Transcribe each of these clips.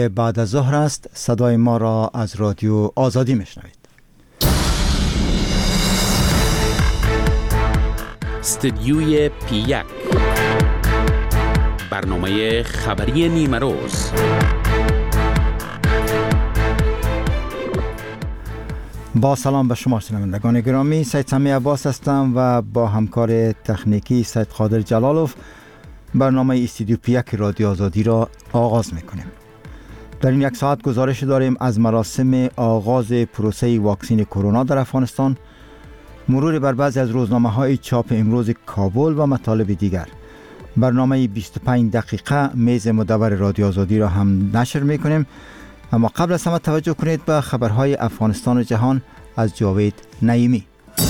بعد از ظهر است. صدای ما را از رادیو آزادی میشنوید. استدیوی پی1 برنامه خبری نیمه روز. با سلام به شما شنوندگان گرامی، سید سمی عباس هستم و با همکار تکنیکی سید قادر جلالوف برنامه استدیو پی1 رادیو آزادی را آغاز میکنیم. در این یک ساعت گزارش داریم از مراسم آغاز پروسه واکسین کرونا در افغانستان، مرور بر بعضی از روزنامه‌های چاپ امروز کابل و مطالب دیگر. برنامه 25 دقیقه میز مدور رادیو آزادی را هم نشر میکنیم. اما قبل از همه توجه کنید به خبرهای افغانستان و جهان از جاوید نعیمی.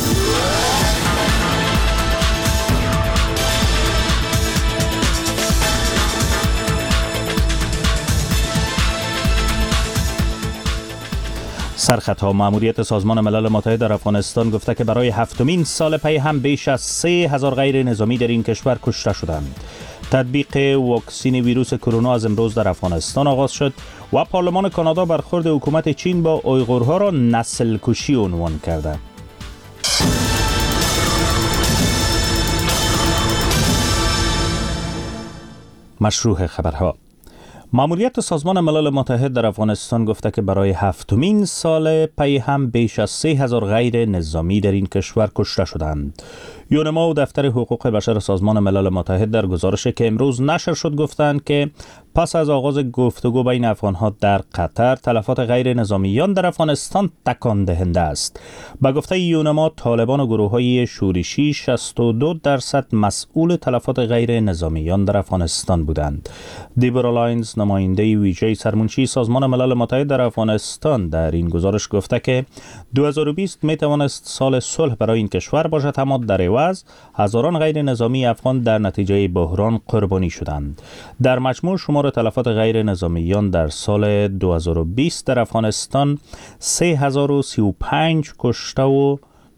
سرخطها مأموریت سازمان ملل متحد در افغانستان گفته که برای هفتمین سال پی هم بیش از 3000 غیر نظامی در این کشور کشته شدند. تطبیق واکسین ویروس کرونا از امروز در افغانستان آغاز شد و پارلمان کانادا برخورد حکومت چین با اویغورها را نسل کشی عنوان کرده. مشروع خبرها. مأموریت سازمان ملل متحد در افغانستان گفته که برای هفتمین سال پی هم بیش از 3000 غیر نظامی در این کشور کشته شدند. یونما و دفتر حقوق بشر سازمان ملل متحد در گزارشی که امروز نشر شد گفتند که پس از آغاز گفتگو بین افغانها در قطر، تلفات غیر نظامیان در افغانستان تکان دهنده است. به گفته یونما، طالبان و گروه‌های شورشی 62% مسئول تلفات غیر نظامیان در افغانستان بودند. دیبرا لاینز، نماینده ویژه سرمنشی سازمان ملل متحد در افغانستان، در این گزارش گفته که 2020 می توانست سال صلح برای این کشور باشد، اما در عوض هزاران غیر نظامی افغان در نتیجه بحران قربانی شدند. در مجموع شمار تلفات غیر نظامیان در سال 2020 در افغانستان 3035 کشته و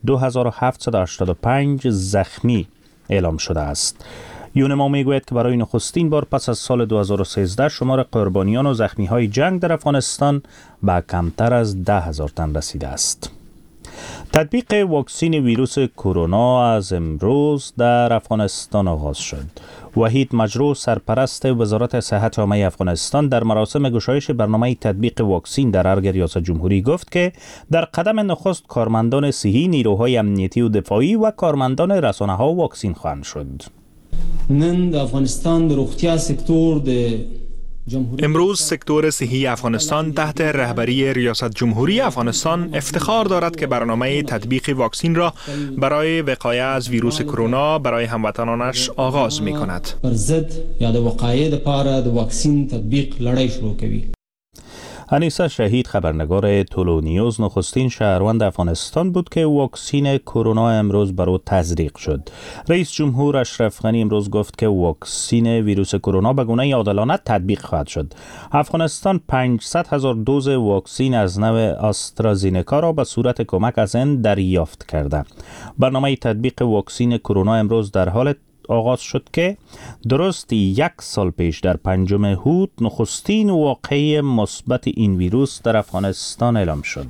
2785 زخمی اعلام شده است. یونما میگوید که برای نخستین بار پس از سال 2013 شمار قربانیان و زخمی‌های جنگ در افغانستان به کمتر از 10,000 تن رسیده است. تطبیق واکسین ویروس کرونا از امروز در افغانستان آغاز شد. وحید مجروح، سرپرست وزارت صحت عامه افغانستان، در مراسم گشایش برنامه تطبیق واکسین در ارگ ریاست جمهوری گفت که در قدم نخست کارمندان صحی، نیروهای امنیتی و دفاعی و کارمندان رسانه‌ها واکسین خواهند شد. نن د افغانستان د روغتیا سکتور د امروز سکتور صحی افغانستان تحت رهبری ریاست جمهوری افغانستان افتخار دارد که برنامه تطبیق واکسین را برای وقایه از ویروس کرونا برای هموطنانش آغاز می کند. پر ضد یا د وقایه لپاره د واکسین تطبیق لړۍ شروع کوي. انیسه شهید، خبرنگار طلوع نیوز، نخستین شهروند افغانستان بود که واکسین کرونا امروز بر او تزریق شد. رئیس جمهور اشرف غنی امروز گفت که واکسین ویروس کرونا به گونه عادلانه تطبیق خواهد شد. افغانستان 500,000 دوز واکسین از نوع آسترازینکا را به صورت کمک از هند دریافت کرده. برنامه تطبیق واکسین کرونا امروز در حال آغاز شد که درست یک سال پیش در 5 هود نخستین واقعه مثبت این ویروس در افغانستان اعلام شد.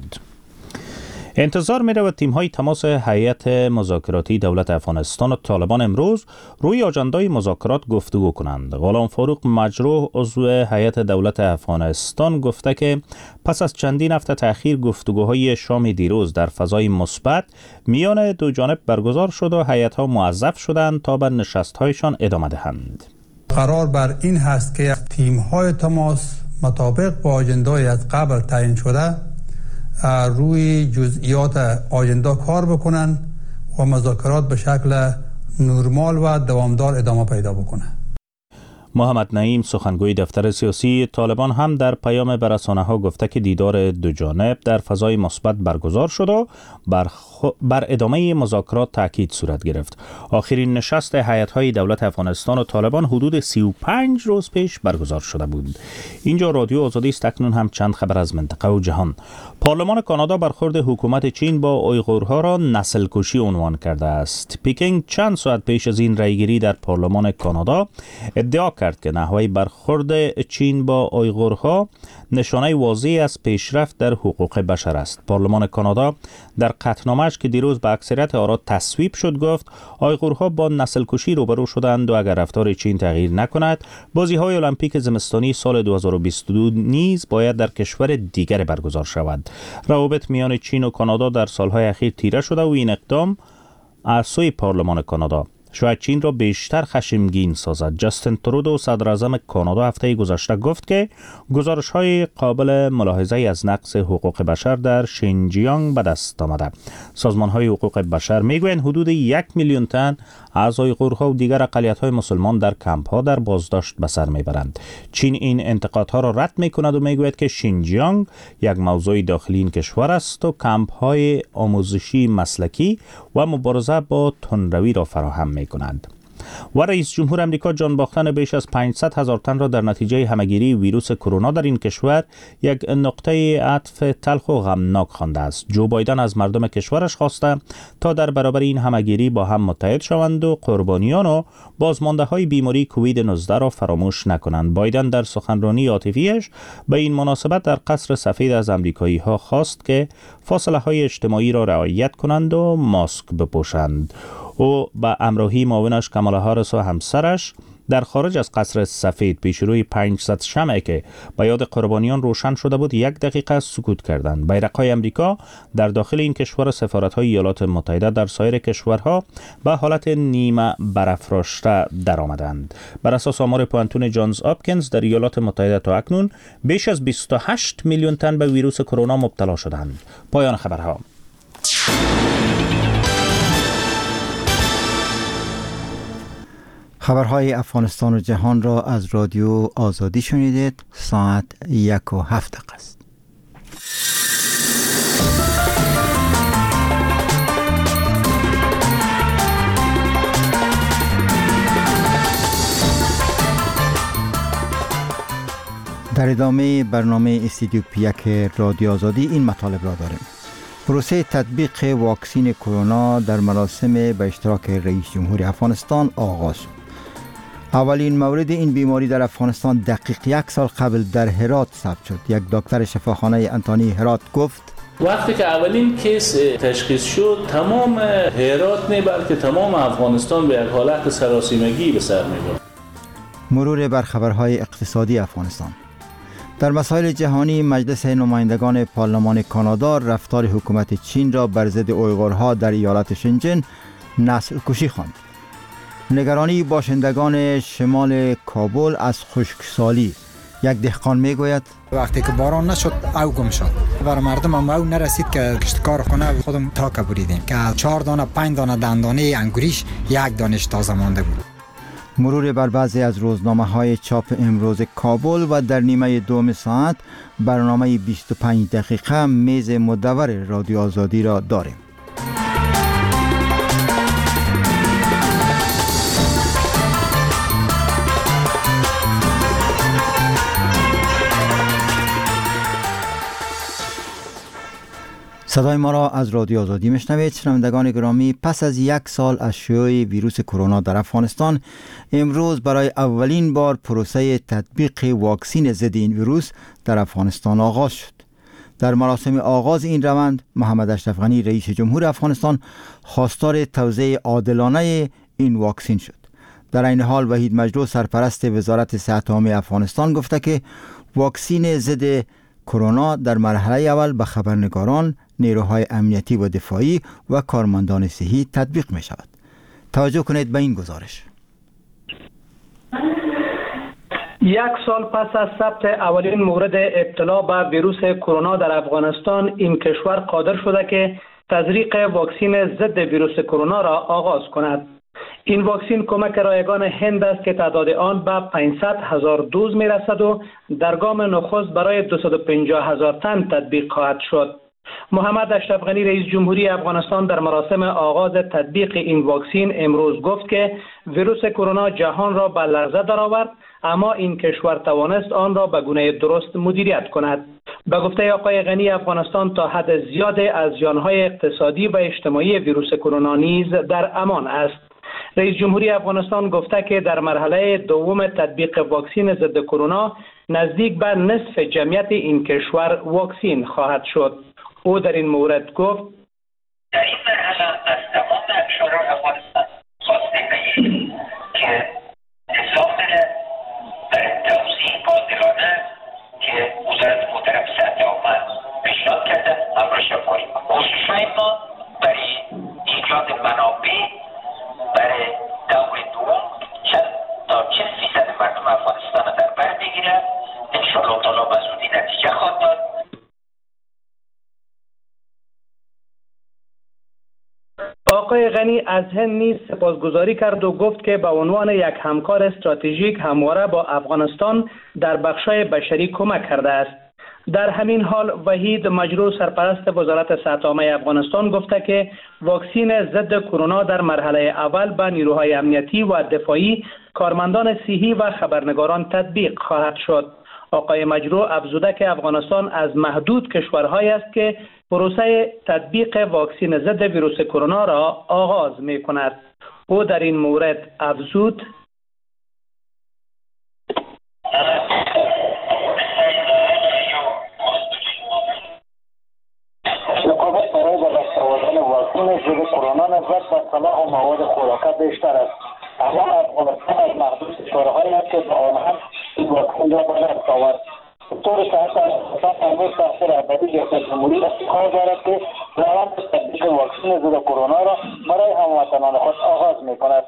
انتظار می رود تیم‌های تماس هیئت مذاکراتی دولت افغانستان و طالبان امروز روی آژاندای مذاکرات گفتگو کنند. غلام فاروق مجروح، عضو هیئت دولت افغانستان، گفته که پس از چندین هفته تأخیر گفتگوهای شام دیروز در فضای مثبت میان دو جانب برگزار شد و هیئت‌ها موظف شدند تا به نشست‌هایشان ادامه دهند. قرار بر این هست که تیم‌های تماس مطابق با آژاندای از قبل تعیین شده روی جزئیات آژاندا کار بکنن و مذاکرات به شکل نرمال و دوامدار ادامه پیدا بکنه. محمد نعیم، سخنگوی دفتر سیاسی طالبان، هم در پیام به رسانه‌ها گفته که دیدار دو جانب در فضای مثبت برگزار شد و بر ادامه مذاکرات تاکید صورت گرفت. آخرین نشست هیئت‌های دولت افغانستان و طالبان حدود 35 روز پیش برگزار شده بود. اینجا رادیو آزادی است. اکنون هم چند خبر از منطقه و جهان. پارلمان کانادا برخورد حکومت چین با اویغورها را نسل کشی عنوان کرده است. پکینگ چند ساعت پیش از این رأیگیری در پارلمان کانادا ادعا کرد که نحوه برخورد چین با اویغورها نشانه واضحی از پیشرفت در حقوق بشر است. پارلمان کانادا در قطعنامه‌اش که دیروز به اکثریت آرا تصویب شد گفت اویغورها با نسل کشی روبرو شدند و اگر رفتار چین تغییر نکند بازی‌های المپیک زمستانی سال 2022 نیز باید در کشور دیگر برگزار شود. روابط میان چین و کانادا در سالهای اخیر تیره شده و این اقدام از سوی پارلمان کانادا شاید چین را بیشتر خشمگین سازد. جاستین ترودو صدر اعظم کانادا هفته گذشته گفت که گزارش‌های قابل ملاحظه از نقض حقوق بشر در شینجیانگ به دست آمده. سازمان‌های حقوق بشر میگویند حدود 1 میلیون تن از اویغورها و دیگر اقلیت‌های مسلمان در کمپ‌ها در بازداشت به سر میبرند. چین این انتقادها را رد میکند و میگوید که شینجیانگ یک موضوع داخلی این کشور است و کمپ‌های آموزشی مسلکی و مبارزه با تندروی را فراهم می‌کنند. و رئیس جمهور امریکا جان باختن بیش از 500,000 تن را در نتیجه همهگیری ویروس کرونا در این کشور یک نقطه عطف تلخ و غمناک خوانده است. جو بایدن از مردم کشورش خواسته تا در برابر این همهگیری با هم متحد شوند و قربانیان و بازمانده‌های بیماری کووید 19 را فراموش نکنند. بایدن در سخنرانی عاطفی‌اش به این مناسبت در قصر سفید از امریکایی‌ها خواست که فاصله‌های اجتماعی را رعایت کنند و ماسک بپوشند. او با همراهی معاونش کامالا هاریس و همسرش در خارج از قصر سفید پیش روی 500 شمعی که به یاد قربانیان روشن شده بود 1 دقیقه سکوت کردند. بیرق‌های امریکا در داخل این کشور و سفارت‌های ایالات متحده در سایر کشورها به حالت نیمه برافراشته درآمدند. بر اساس آمار پوانتون جانز آپکینز در ایالات متحده تا اکنون بیش از 28 میلیون تن به ویروس کرونا مبتلا شدند. پایان خبرها. خبرهای افغانستان و جهان را از رادیو آزادی شنیدید. ساعت 1:07 است. در ادامه برنامه استودیو پیک رادیو آزادی این مطالب را داریم. پروسه تطبیق واکسین کرونا در مراسم به اشتراک رئیس جمهور افغانستان آغاز شد. اولین مورد این بیماری در افغانستان دقیق 1 سال قبل در هرات ثبت شد. یک دکتر شفاخانه انتانی هرات گفت وقتی که اولین کیس تشخیص شد تمام هرات نه بلکه تمام افغانستان به یک حالت سراسیمگی به سر می‌برد. مرور بر خبرهای اقتصادی افغانستان. در مسائل جهانی مجلس نمایندگان پارلمان کانادا رفتار حکومت چین را بر ضد اویغورها در ایالت شنجن نسل کشی خواند. نگرانی باشندگان شمال کابل از خشکسالی. یک دهقان میگوید وقتی که باران نشد او گم شد. برای مردم هم او نرسید که کشتکار خونه خودم تاک بریدیم که 4 دانه 5 دانه دندانه انگوریش 1 دانش تازه مانده بود. مرور بر بعضی از روزنامه‌های چاپ امروز کابل و در نیمه دوم ساعت برنامه 25 دقیقه میز مدور رادیو آزادی را داریم. صدای ما را از رادیو آزادی میشنوید. شنوندگان گرامی، پس از 1 سال از شیوع ویروس کرونا در افغانستان امروز برای اولین بار پروسه تطبیق واکسین ضد این ویروس در افغانستان آغاز شد. در مراسم آغاز این روند محمد اشرف غنی رئیس جمهور افغانستان خواستار توزیع عادلانه این واکسین شد. در این حال وحید مجلو سرپرست وزارت صحت عامه افغانستان گفته که واکسین ضد کرونا در مرحله اول به خبرنگاران، نیروهای امنیتی و دفاعی و کارمندان صحی تطبیق می شود. توجه کنید به این گزارش. 1 سال پس از ثبت اولین مورد ابتلا به ویروس کرونا در افغانستان، این کشور قادر شده که تزریق واکسین ضد ویروس کرونا را آغاز کند. این واکسین کمک رایگان هند است که تعداد آن به 500,000 دوز می رسد و در گام نخست برای 250,000 تن تطبیق خواهد شد. محمد اشرف غنی رئیس جمهوری افغانستان در مراسم آغاز تطبیق این واکسین امروز گفت که ویروس کرونا جهان را به لرزه درآورد، اما این کشور توانست آن را به گونه درست مدیریت کند. به گفته آقای غنی، افغانستان تا حد زیاد از زیانهای اقتصادی و اجتماعی ویروس کرونا نیز در امان است. رئیس جمهوری افغانستان گفته که در مرحله دوم تطبیق واکسین ضد کرونا نزدیک به نصف جمعیت این کشور واکسین خواهد شد. او در این مورد گفت در این مرحله از تمام اقشار افغانستان خواسته می‌کنیم که نظام در توزیع عادلانه که وزارت محترم صحت عامه پیشنهاد کرده همراهی کنیم. کوشش‌های ما برای ایجاد منابع برای دور دوم تا 40% مردم افغانستان در بر بگیره. انشاءالله تعالی به زودی نتیجه خواهد داد. آقای غنی از هند نیز سپاسگزاری کرد و گفت که به عنوان یک همکار استراتژیک همواره با افغانستان در بخش‌های بشری کمک کرده است. در همین حال وحید مجروح سرپرست وزارت صحت عامه افغانستان گفته که واکسین ضد کرونا در مرحله اول به نیروهای امنیتی و دفاعی، کارمندان صحی و خبرنگاران تطبیق خواهد شد. آقای مجروح افزوده که افغانستان از محدود کشورهایی است که پروسه تطبیق واکسین ضد ویروس کرونا را آغاز می کند. او در این مورد افزود رقابت برای به دست آوردن واکسین ضد کرونا نسبت به صلاح و مواد خوراکی بیشتر است. اما افغانستان از محدود کشورهایی است که با آنها این واکسین را به دست آورد. طور صحت افغانستان امروز تحت رهبری ریاست جمهوری افتخار دارد که روند تطبیق واکسین ضد کرونا را برای هموطنان خود آغاز می‌کند.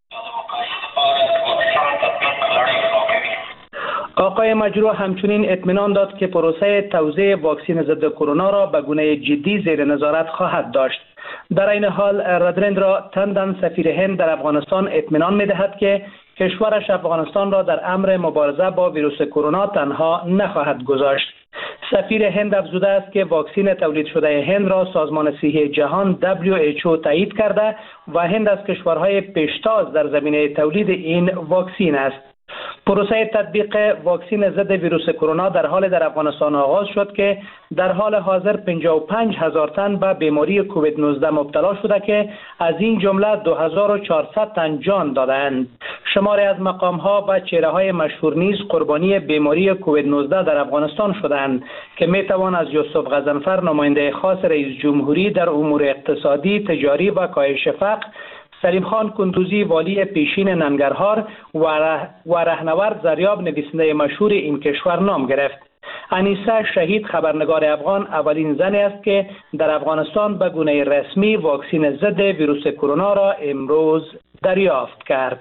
آقای مجروح همچنین اطمینان داد که پروسه توزیع واکسین ضد کرونا را به گونه جدی زیر نظارت خواهد داشت. در این حال رادریندرا تندن سفیر هند در افغانستان اطمینان می‌دهد که کشورش افغانستان را در امر مبارزه با ویروس کرونا تنها نخواهد گذاشت. سفیر هند افزوده است که واکسین تولید شده هند را سازمان صحی جهان WHO تایید کرده و هند از کشورهای پیشتاز در زمینه تولید این واکسین است. پروسه تطبیق واکسین ضد ویروس کرونا در حال در افغانستان آغاز شد که در حال حاضر 55,000 تن به بیماری کووید 19 مبتلا شده که از این جمله 2400 تن جان دادند. شماری از مقام‌ها و چهره‌های مشهور نیز قربانی بیماری کووید 19 در افغانستان شدند که می‌توان از یوسف غضنفر نماینده خاص رئیس جمهوری در امور اقتصادی، تجاری و کاهش فقر، سلیم خان کندوزی والی پیشین ننگرهار و رهنورد زریاب نویسنده مشهور این کشور نام گرفت. انیسه شهید خبرنگار افغان اولین زنی است که در افغانستان به گونه رسمی واکسین ضد ویروس کرونا را امروز دریافت کرد.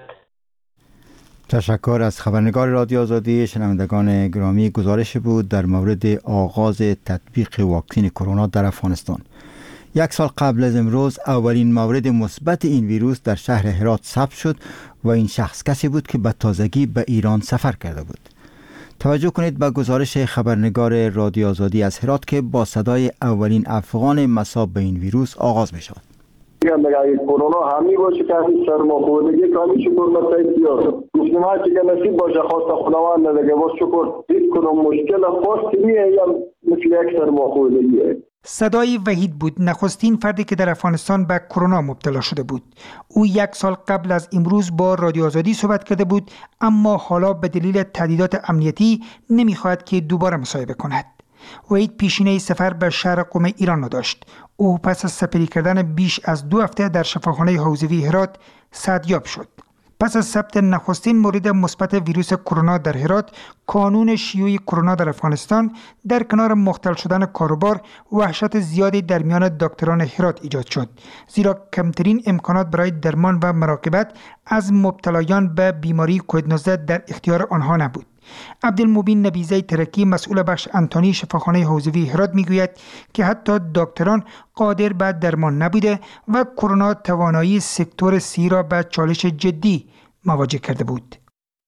تشکر از خبرنگار رادیو آزادی. شنوندگان گرامی، گزارش بود در مورد آغاز تطبیق واکسن کرونا در افغانستان. 1 سال قبل از امروز اولین مورد مثبت این ویروس در شهر هرات ثبت شد و این شخص کسی بود که به تازگی به ایران سفر کرده بود. توجه کنید به گزارش خبرنگار رادیو آزادی از هرات که با صدای اولین افغان مصاب به این ویروس آغاز می شود. کرونا همی باشه که همین سرماخوردگی کامی شکر نتایی سیار گفتیم ها چه که نصیب باشه خواست خداوند ندگه باز شکر هیچ کنم مشکل خواست نیه یا مثل یک سرماخوردگیه. صدای وحید بود، نخستین فردی که در افغانستان به کرونا مبتلا شده بود. او 1 سال قبل از امروز با رادیو آزادی صحبت کرده بود، اما حالا به دلیل تهدیدات امنیتی نمیخواهد که دوباره مصاحبه کند. وحید پیشینه سفر به شهر قم ایران داشت. او پس از سپری کردن بیش از 2 هفته در شفاخانه حوزوی هرات صحتیاب شد. پس از ثبت نخستین مورد مثبت ویروس کرونا در هرات، کانون شیوع کرونا در افغانستان در کنار مختل شدن کاروبار وحشت زیادی در میان دکتران هرات ایجاد شد، زیرا کمترین امکانات برای درمان و مراقبت از مبتلایان به بیماری کووید 19 در اختیار آنها نبود. عبدالمبین نبیزه ترکی مسئول بخش انتونی شفاخانه حوزوی هرات میگوید که حتی دکتران قادر به درمان نبوده و کرونا توانایی سکتور سی را به چالش جدی مواجه کرده بود.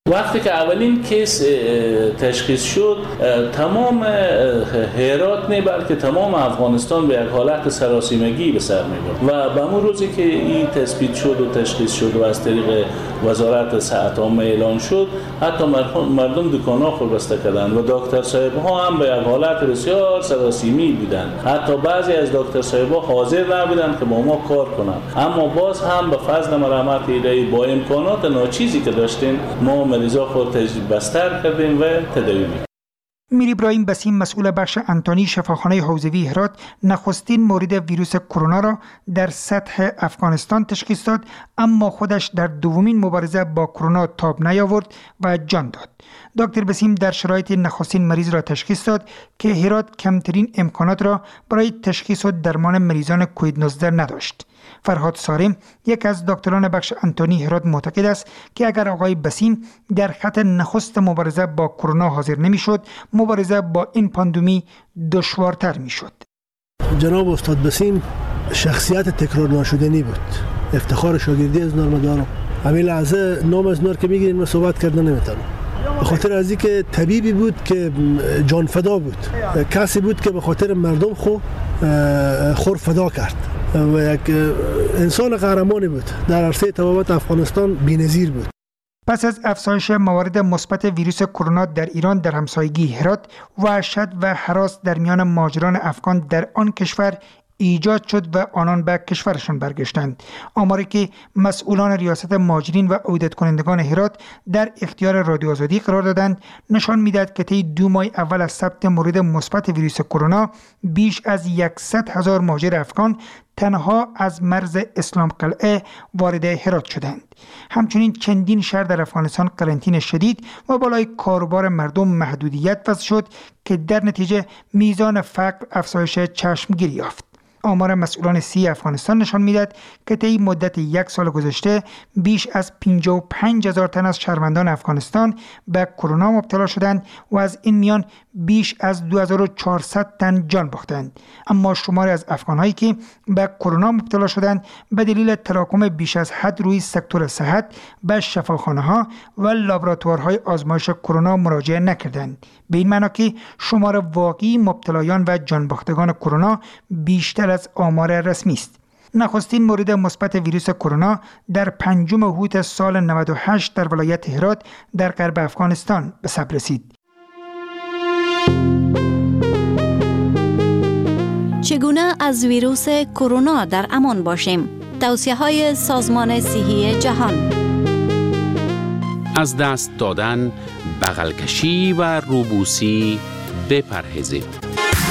وقتی که اولین کیس تشخیص شد تمام هرات نه بلکه تمام افغانستان به یک حالت سراسیمگی به سر می‌برد و به همون روزی که این تثبیت شد و تشخیص شد و از طریق وزارت صحت عامه اعلان شد حتی مردم دکان‌ها خود بسته کردند و دکتر صاحب‌ها هم به یک حالت بسیار سراسیمی بودند. حتی بعضی از دکتر صاحب‌ها حاضر نبودند که با ما کار کنند، اما باز هم به فضل مرحمت الهی با امکانات ناچیزی که داشتیم ما مریضا خود بستر کردیم و تداوی می‌کنیم. میر ابراهیم بسیم مسئول بخش انتونی شفاخانه حوزوی هرات نخستین مورد ویروس کرونا را در سطح افغانستان تشخیص داد، اما خودش در دومین مبارزه با کرونا تاب نیاورد و جان داد. دکتر بسیم در شرایط نخستین مریض را تشخیص داد که هرات کمترین امکانات را برای تشخیص و درمان مریضان کووید 19 نداشت. فرهاد سارم یک از دکتران بخش انتونی هرات معتقد است که اگر آقای بسیم در خط نخست مبارزه با کرونا حاضر نمیشد، مبارزه با این پاندمی دشوارتر میشد. جناب استاد بسیم شخصیت تکرار ناشدنی بود. افتخار شاگردی از نور دارم. همین لحظه نام از نور که میگیرین و صحبت کردن نمیتونم. به خاطر از اینکه طبیبی بود که جان فدا بود، کسی بود که به خاطر مردم خور فدا کرد و یک انسان قهرمانی بود. در عرصه طبابت افغانستان بی‌نظیر بود. پس از افزایش موارد مثبت ویروس کرونا در ایران در همسایگی هرات، وحشت و هراس در میان مهاجران افغان در آن کشور ایجاد شد و آنان به کشورشان برگشتند. آماری که مسئولان ریاست مهاجرین و عودت کنندگان هرات در اختیار رادیو آزادی قرار دادند نشان می‌دهد که طی 2 ماه اول از ثبت مورد مثبت ویروس کرونا بیش از 100,000 مهاجر افغان تنها از مرز اسلام قلعه وارد هرات شدند. همچنین چندین شهر در افغانستان قرنطینه شدید و بالای کاروبار مردم محدودیت وضع شد که در نتیجه میزان فقر افزایش چشمگیری یافت. آمار مسئولان صحی افغانستان نشان می‌دهد که طی مدت 1 سال گذشته بیش از 55,000 تن از شهروندان افغانستان به کرونا مبتلا شدند و از این میان بیش از 2400 تن جان باختند. اما شماری از افغان‌هایی که به کرونا مبتلا شدند به دلیل تراکم بیش از حد روی سکتور صحت به شفاخانه‌ها و لابراتوارهای آزمایش کرونا مراجعه نکردند. به این معنی که شمار واقعی مبتلایان و جان باختگان کرونا بیشتر از آمار رسمی است. نخستین مورد مثبت ویروس کرونا در 5 اوت سال 98 در ولایت هرات در غرب افغانستان به ثبت رسید. چگونه از ویروس کرونا در امان باشیم؟ توصیه‌های سازمان صحی جهان. از دست دادن، بغل کشی و روبوسی بپرهیزید.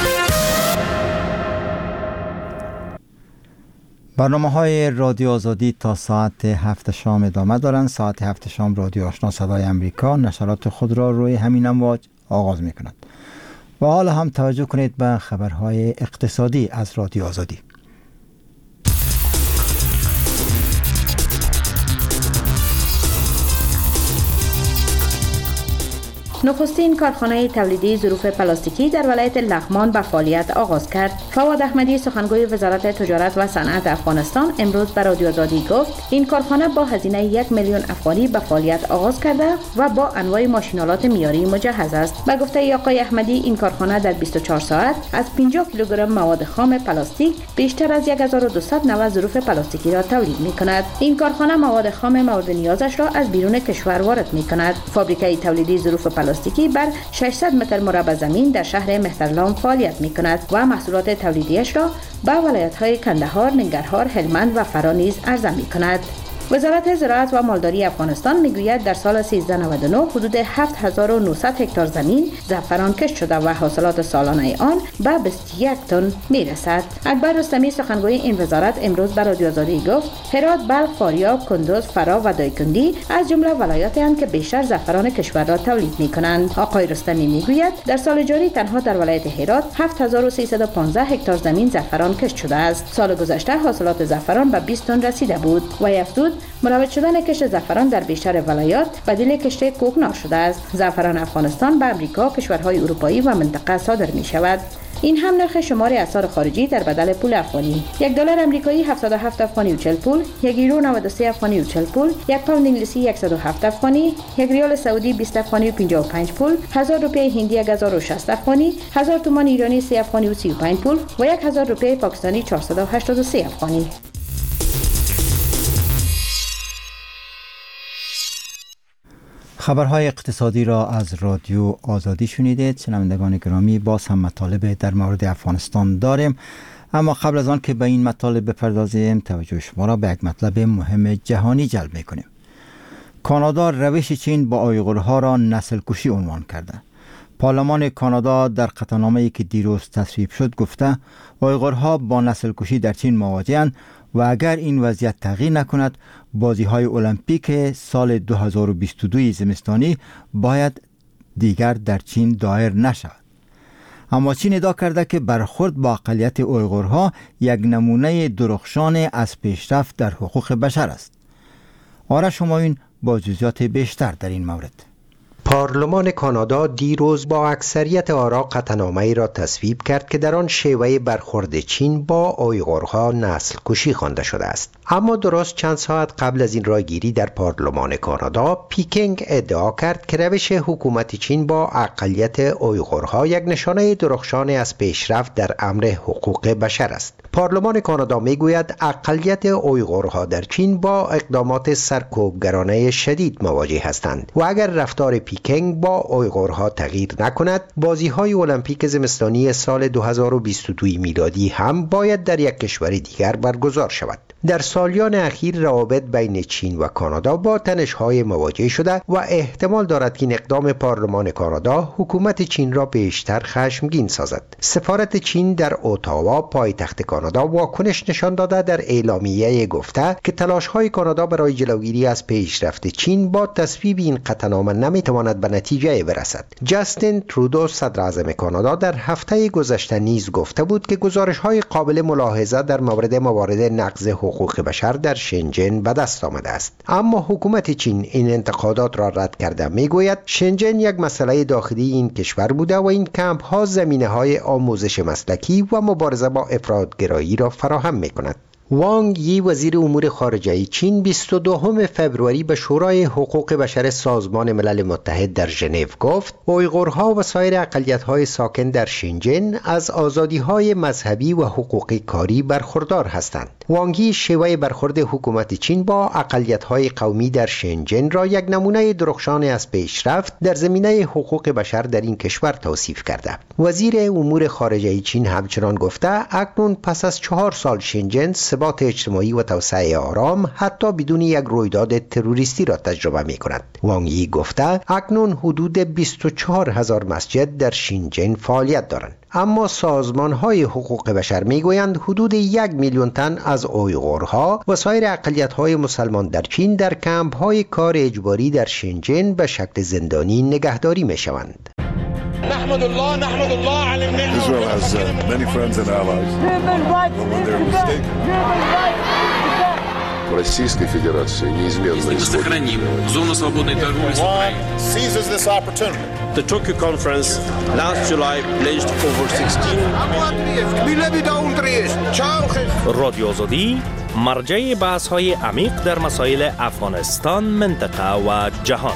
برنامه‌های رادیو آزادی تا ساعت 7 شام ادامه دارند. ساعت 7 شام رادیو آشنا صدای امریکا نشرات خود را روی همین امواج آغاز می‌کند. و حالا هم توجه کنید به خبرهای اقتصادی از رادیو آزادی. نخستین کارخانه تولیدی ظروف پلاستیکی در ولایت لغمان به فعالیت آغاز کرد. فواد احمدی سخنگوی وزارت تجارت و صنعت افغانستان امروز به رادیو آزادی گفت این کارخانه با هزینه 1 میلیون افغانی به فعالیت آغاز کرده و با انواع ماشینالات معیاری مجهز است. به گفته آقای احمدی این کارخانه در 24 ساعت از 50 کیلوگرم مواد خام پلاستیک بیشتر از 1200 نوع ظروف پلاستیکی را تولید می‌کند. این کارخانه مواد خام مورد نیازش را از بیرون کشور وارد می‌کند. فابریکه تولیدی ظروف پلاستیکی بر 600 متر مربع زمین در شهر مهترلام فعالیت می‌کند و محصولات تولیدیش را به ولایت‌های کندهار، ننگرهار، هلمند و فرا نیز عرضه می‌کند. وزارت زراعت و مالداری افغانستان میگوید در سال 1399 حدود 7900 هکتار زمین زعفران کشت شده و حاصلات سالانه آن به 21 تن میرسد. اکبر رستمی سخنگوی این وزارت امروز به رادیو آزادی گفت هرات، بلخ، فاریاب، کندوز، فرا و دایکندی از جمله ولایاتی هستند که بیشتر زعفران کشور را تولید میکنند. آقای رستمی میگوید در سال جاری تنها در ولایت هرات 7315 هکتار زمین زعفران کشت شده است. سال گذشته حاصلات زعفران به 20 تن رسیده بود و افزود مروج شدن کشت زعفران در بیشتر ولایات بدیل کشت کوکنار شده است. زعفران افغانستان به امریکا، کشورهای اروپایی و منطقه صادر می شود. این هم نرخ شمار اسعار خارجی در بدل پول افغانی. یک دلار آمریکایی 77 افغانی و 40 پول، یک یورو 93 افغانی و 40 پول، یک پوند انگلیسی 107 افغانی، یک ریال سعودی 20 افغانی و 55 پول، 1000 روپیه هندی 1060 افغانی، 1000 تومان ایرانی 3 افغانی و 35 پول و 1000 روپیه پاکستانی 483 افغانی. خبرهای اقتصادی را از رادیو آزادی شنیدید. شنوندگان گرامی، باز هم مطالب در مورد افغانستان داریم، اما قبل از آن که به این مطالب بپردازیم توجه شما را به یک مطلب مهم جهانی جلب می‌کنیم. کانادا روش چین با آیغورها را نسل کشی عنوان کرده. پارلمان کانادا در قطعنامه‌ای که دیروز تصویب شد گفته آیغورها با نسل کشی در چین مواجه‌اند و اگر این وضعیت تغییر نکند بازی‌های المپیک سال 2022 زمستانی باید دیگر در چین دایر نشود. اما چین ادعا کرده که برخورد با اقلیت اویغورها یک نمونه درخشان از پیشرفت در حقوق بشر است. آرش همایون با جزئیات بیشتر در این مورد. پارلمان کانادا دیروز با اکثریت آرا قطعنامه‌ای را تصویب کرد که در آن شیوه برخورد چین با اویغورها نسل کشی خوانده شده است. اما درست چند ساعت قبل از این رایگیری در پارلمان کانادا، پیکنگ ادعا کرد که روش حکومت چین با اقلیت اویغورها یک نشانه درخشان از پیشرفت در امر حقوق بشر است. پارلمان کانادا میگوید اقلیت اویغورها در چین با اقدامات سرکوبگرانه شدید مواجه هستند و اگر رفتار پیکنگ با اویغورها تغییر نکند بازی‌های المپیک زمستانی سال 2022 میلادی هم باید در یک کشور دیگر برگزار شود. در سالیان اخیر روابط بین چین و کانادا با تنش‌های مواجه شده و احتمال دارد که این اقدام پارلمان کانادا حکومت چین را بیشتر خشمگین سازد. سفارت چین در اتاوا پایتخت کانادا واکنش نشان داده در اعلامیه گفته که تلاش‌های کانادا برای جلوگیری از پیشرفت چین با تصویب این قطعنامه نمی‌تواند به نتیجه برسد. جاستین ترودو صدر اعظم کانادا در هفته گذشته نیز گفته بود که گزارش‌های قابل ملاحظه در مورد موارد نقض حقوق بشر در شنجن به دست آمده است. اما حکومت چین این انتقادات را رد کرده میگوید شنجن یک مسئله داخلی این کشور بوده و این کمپ ها زمینه‌های آموزش مسلکی و مبارزه با افراطگرایی را فراهم می‌کند. وانگ یی وزیر امور خارجه چین 22 فوریه به شورای حقوق بشر سازمان ملل متحد در ژنو گفت اویغورها و سایر اقلیت‌های ساکن در شنجن از آزادی‌های مذهبی و حقوقی کاری برخوردار هستند. وانگ یی شیوه برخورد حکومت چین با اقلیت‌های قومی در شنجن را یک نمونه درخشان از پیشرفت در زمینه حقوق بشر در این کشور توصیف کرده. وزیر امور خارجه چین همچنان گفته اکنون پس از 4 سال شنجن ثبات اجتماعی و توسعه آرام حتی بدون یک رویداد تروریستی را تجربه می کند. وانگ یی گفته اکنون حدود 24,000 مسجد در شنجن فعالیت دارند. اما سازمان‌های حقوق بشر می‌گویند حدود 1 میلیون تن از اویغورها و سایر اقلیت‌های مسلمان در چین در کمپ‌های کار اجباری در شنجن به شکل زندانی نگهداری می‌شوند. نحمد الله على النعمة. Israel has many friends and allies. When they're mistaken. Российской Федерации неизменно сохраним зону свободной торговли с Украиной. Seizes this opportunity. The Tokyo conference last July pledged over 16 رادیو آزادی مرجع بحث‌های عمیق در مسائل افغانستان، منطقه و جهان.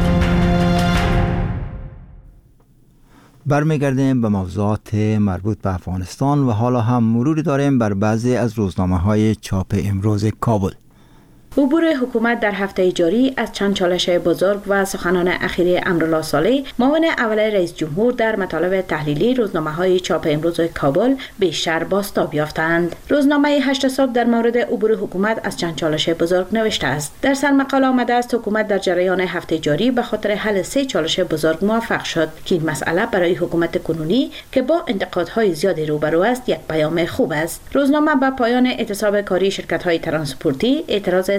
برمیگردیم به موضوعات مربوط به افغانستان و حالا هم مروری داریم بر بعضی از روزنامه‌های چاپ امروز کابل. عبور حکومت در هفته جاری از چند چالش بزرگ و سخنان اخیر امرالله صالح معاون اول رئیس جمهور در مطالب تحلیلی روزنامه‌های چاپ امروز کابل بیشتر بازتاب یافتند. روزنامه 8 صبح در مورد عبور حکومت از چند چالش بزرگ نوشته است. در سرمقاله آمده است حکومت در جریان هفته جاری به خاطر حل 3 چالش بزرگ موفق شد که این مسئله برای حکومت کنونی که با انتقادهای زیادی روبرو است یک پیام خوب است. روزنامه به پایان اعتصاب کاری شرکت‌های ترانسپورتی، اعتراض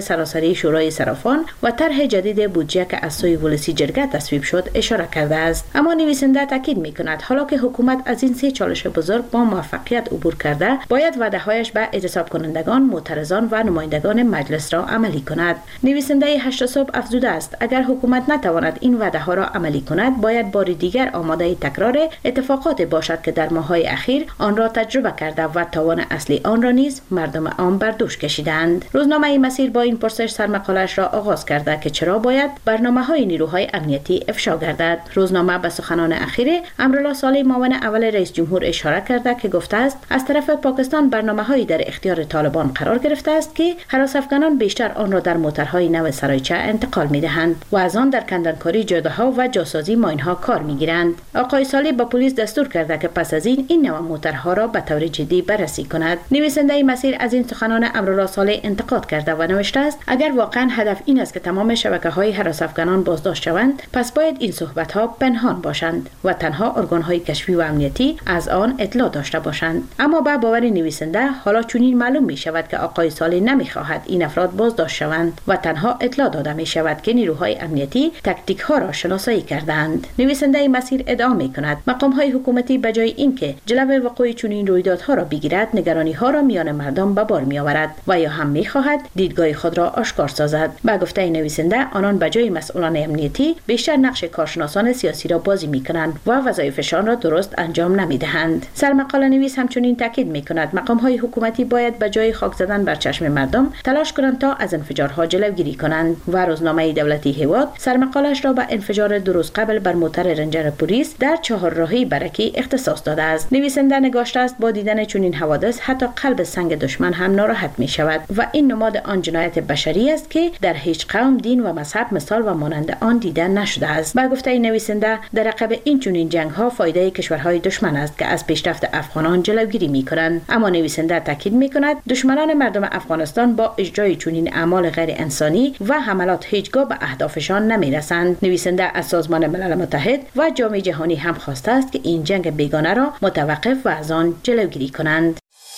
سراسری شورای صرافان و طرح جدید بودجه که از سوی ولسی جرگه تصویب شد اشاره کرده است. اما نویسنده تاکید می‌کند حالا که حکومت از این سه چالش بزرگ با موفقیت عبور کرده، باید وعده‌هایش به اعتصاب کنندگان، معترضان و نمایندگان مجلس را عملی کند. نویسنده 8 صبح افزوده است اگر حکومت نتواند این وعده‌ها را عملی کند، باید بار دیگر آماده تکرار اتفاقات باشد که در ماه‌های اخیر آن را تجربه کرده و توان اصلی آن را نیز مردم عام بر دوش کشیدند. روزنامه مسیر با این پرسش سرمقاله‌اش را آغاز کرده که چرا باید برنامه‌های نیروهای امنیتی افشا گردد. روزنامه به سخنان اخیر امرالله صالح معاون اول رئیس جمهور اشاره کرده که گفته است از طرف پاکستان برنامه‌هایی در اختیار طالبان قرار گرفته است که هراس افغانان بیشتر آن را در موترهای نو سرایچه انتقال می‌دهند و از آن در کندنکاری جاده‌ها و جاسازی ماین‌ها کار می‌گیرند. آقای صالح به پلیس دستور کرده که پس از این نوع موترها را به طور جدی بررسی کند. نویسنده مسیر از این سخنان امرالله صالح انتقاد کرده و نوشته است اگر واقعا هدف این است که تمام شبکه‌های هراس افغانان بازداشت شوند، پس باید این صحبت‌ها پنهان باشند و تنها ارگان‌های کشفی و امنیتی از آن اطلاع داشته باشند. اما با باور نویسنده حالا چنین معلوم می‌شود که آقای صالح نمی‌خواهد این افراد بازداشت شوند و تنها اطلاع داده می‌شود که نیروهای امنیتی تاکتیک‌ها را شناسایی کردند. نویسنده مسیر ادعا می‌کند مقام‌های حکومتی به جای اینکه جلو وقوع چنین رویدادها را بگیرد، نگرانی‌ها را میان مردم به بار می‌آورد و یا هم می‌خواهد دیدگاه خود را آشکار سازد. با گفته نویسنده آنان به جای مسئولان امنیتی بیشتر نقش کارشناسان سیاسی را بازی می‌کنند و وظایفشان را درست انجام نمی‌دهند. سرمقاله نویس همچنین تاکید می‌کند مقام‌های حکومتی باید به جای خاک زدن بر چشم مردم تلاش کنند تا از انفجارها جلوگیری کنند و روزنامه دولتی هیواد سرمقاله‌اش را به انفجار 2 روز قبل بر موتر رنجر پلیس در چهارراهی برکی اختصاص داده است. نویسنده نگاشته است با دیدن چنین حوادث حتی قلب سنگ دشمن هم ناراحت می‌شود و این نماد آن جنایت بشری است که در هیچ قوم، دین و مذهب مثال و مانند آن دیده نشده است. با گفته نویسنده در عقب این چنین جنگ‌ها فایده کشورهای دشمن است که از پیشرفت افغانان جلوگیری می‌کنند. اما نویسنده تاکید می‌کند دشمنان مردم افغانستان با اجرای چنین اعمال غیر انسانی و حملات هیچگاه به اهدافشان نمی‌رسند. نویسنده از سازمان ملل متحد و جامعه جهانی هم خواسته است که این جنگ بیگانه را متوقف و از آن جلوگیری کنند.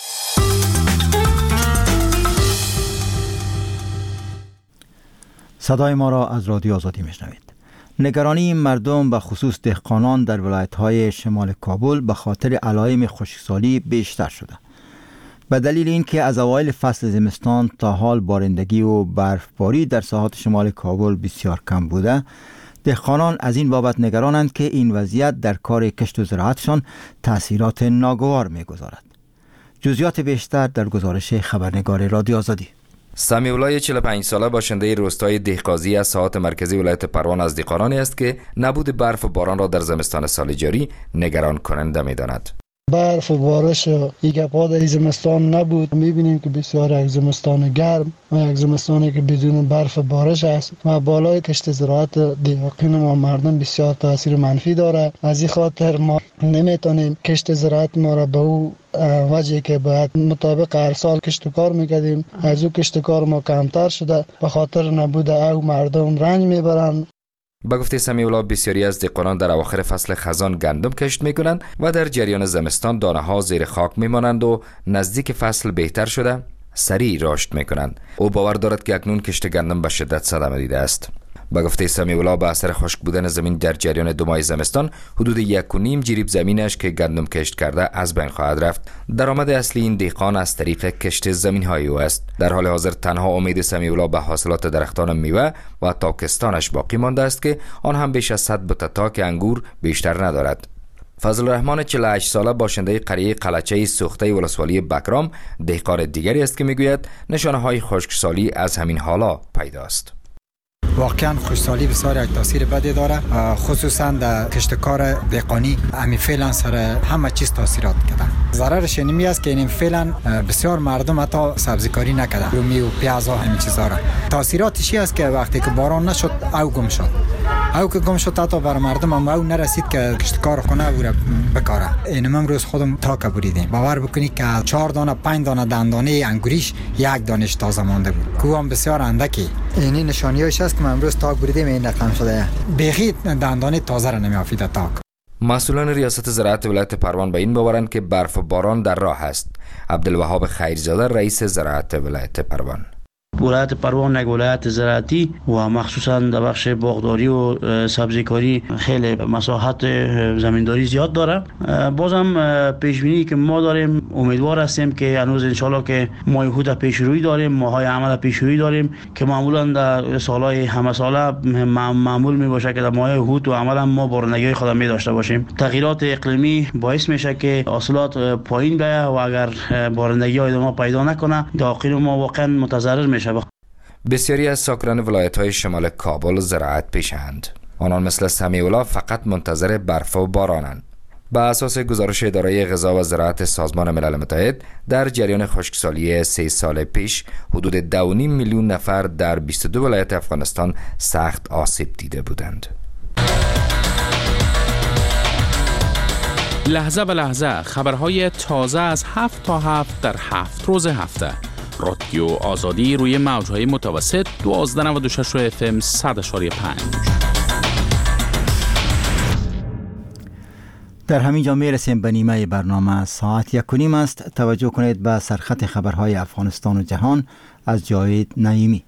صدای ما را از رادیو آزادی میشنوید. نگرانی مردم به خصوص دهقانان در ولایت‌های شمال کابل به خاطر علائم خشکسالی بیشتر شده. به دلیل اینکه از اوایل فصل زمستان تا حال بارندگی و برفباری در ساحات شمال کابل بسیار کم بوده، دهقانان از این بابت نگرانند که این وضعیت در کار کشت و زراعتشان تأثیرات ناگوار می‌گذارد. جزئیات بیشتر در گزارش خبرنگار رادیو آزادی. سمیع 45 ساله باشنده روستای دهقازی از ساحات مرکزی ولایت پروان از دهقانانی است که نبود برف و باران را در زمستان سال جاری نگران کننده می‌داند. برف و بارش یک گپا در زمستان نبود. می‌بینیم که بسیار یک زمستان گرم و یک زمستانی که بدون برف و بارش است و بالای کشت زراعت دهقان و مردم بسیار تاثیر منفی دارد. از این خاطر ما نمیتونیم کشت زراعت ما را به او وجهی که باید مطابق هر سال کشت و کار میکردیم از او کشت کار ما کمتر شده، به خاطر نبود او مردم رنج میبرند. با گفته سمیع الله بسیاری از دهقانان در اواخر فصل خزان گندم کشت میکنند و در جریان زمستان دانه ها زیر خاک میمانند و نزدیک فصل بهتر شده سریع رشد میکنند. او باور دارد که اکنون کشت گندم به شدت صدمه دیده است. با گفته سمیع الله به اثر خشک بودن زمین در جریان 2 ماه زمستان حدود 1.5 جریب زمینش که گندم کشت کرده از بین خواهد رفت. درآمد اصلی این دهقان از طریق کشت زمین‌های او است. در حال حاضر تنها امید سمیع الله به حاصلات درختان میوه و تاکستانش باقی مانده است که آن هم بیش از 100 بوته تاک انگور بیشتر ندارد. فضل الرحمن 48 ساله باشنده قریه قلچه سوخته ولسوالی بکرام دهقان دیگری است که میگوید نشانه‌های خشکسالی از همین حالا پیداست. واقعا خشکسالی بسیار یک تاثیر بدی داره، خصوصا در کشتکار دهقانی همین فعلا سر همه چیز تاثیرات کرده. ضررش اینمی است که این فعلا بسیار مردم حتی سبزیکاری نکرده، رومی و پیاز ها همین چیزا را. تاثیراتش است که وقتی که باران نشد او گم شد. او که گم شد حتی بر مردم هم او نرسید که کشتکار کنه و بکاره. اینم امروز خودم تاک بریدیم. باور بکنید که 4 دانه 5 دانه دندانه انگوریش 1 دانش تازه مانده بود. کوام بسیار اندکی. این نشانیاش است که ما امروز تاک بریدیم این رقم شده. بیخی دندانه تازه را نمیافید تاک. مسئولان ریاست زراعت ولایت پروان به این باورند که برف و باران در راه است. عبدالوهاب خیرزاده رئیس زراعت ولایت پروان: ولایت پروان یک ولایت زراعتی و مخصوصا در بخش باغداری و سبزیکاری خیلی مساحت زمینداری زیاد داره. بازم پیش بینی که ما داریم، امیدوار هستیم که هنوز ان شاءالله که ماه هوت پیش روی داریم، ماهای عمل پیش روی داریم که معمولا در سالهای همه ساله معمول می باشه که در ماه هوت و عمل ما بارندگی خود می داشته باشیم. تغییرات اقلیمی باعث میشه که حاصلات پایین بیاید و اگر بارندگی ادامه پیدا نکنه داخل ما واقعا متضرر میشه. بسیاری از ساکنان ولایت‌های شمال کابل زراعت پیشند. آنان مثل سمیع‌الله فقط منتظر برف و بارانند. با اساس گزارش اداره غذا و زراعت سازمان ملل متحد در جریان خشکسالی 3 سال پیش حدود 2.5 میلیون نفر در 22 ولایت افغانستان سخت آسیب دیده بودند. لحظه به لحظه خبرهای تازه از 7 تا 7 در 7 روز هفته. رادیو آزادی روی موج‌های متوسط 1296 FM 100.5. در همین جا میرسیم به نیمه برنامه. ساعت 1:30 است. توجه کنید به سرخط خبرهای افغانستان و جهان از جاوید نعیمی.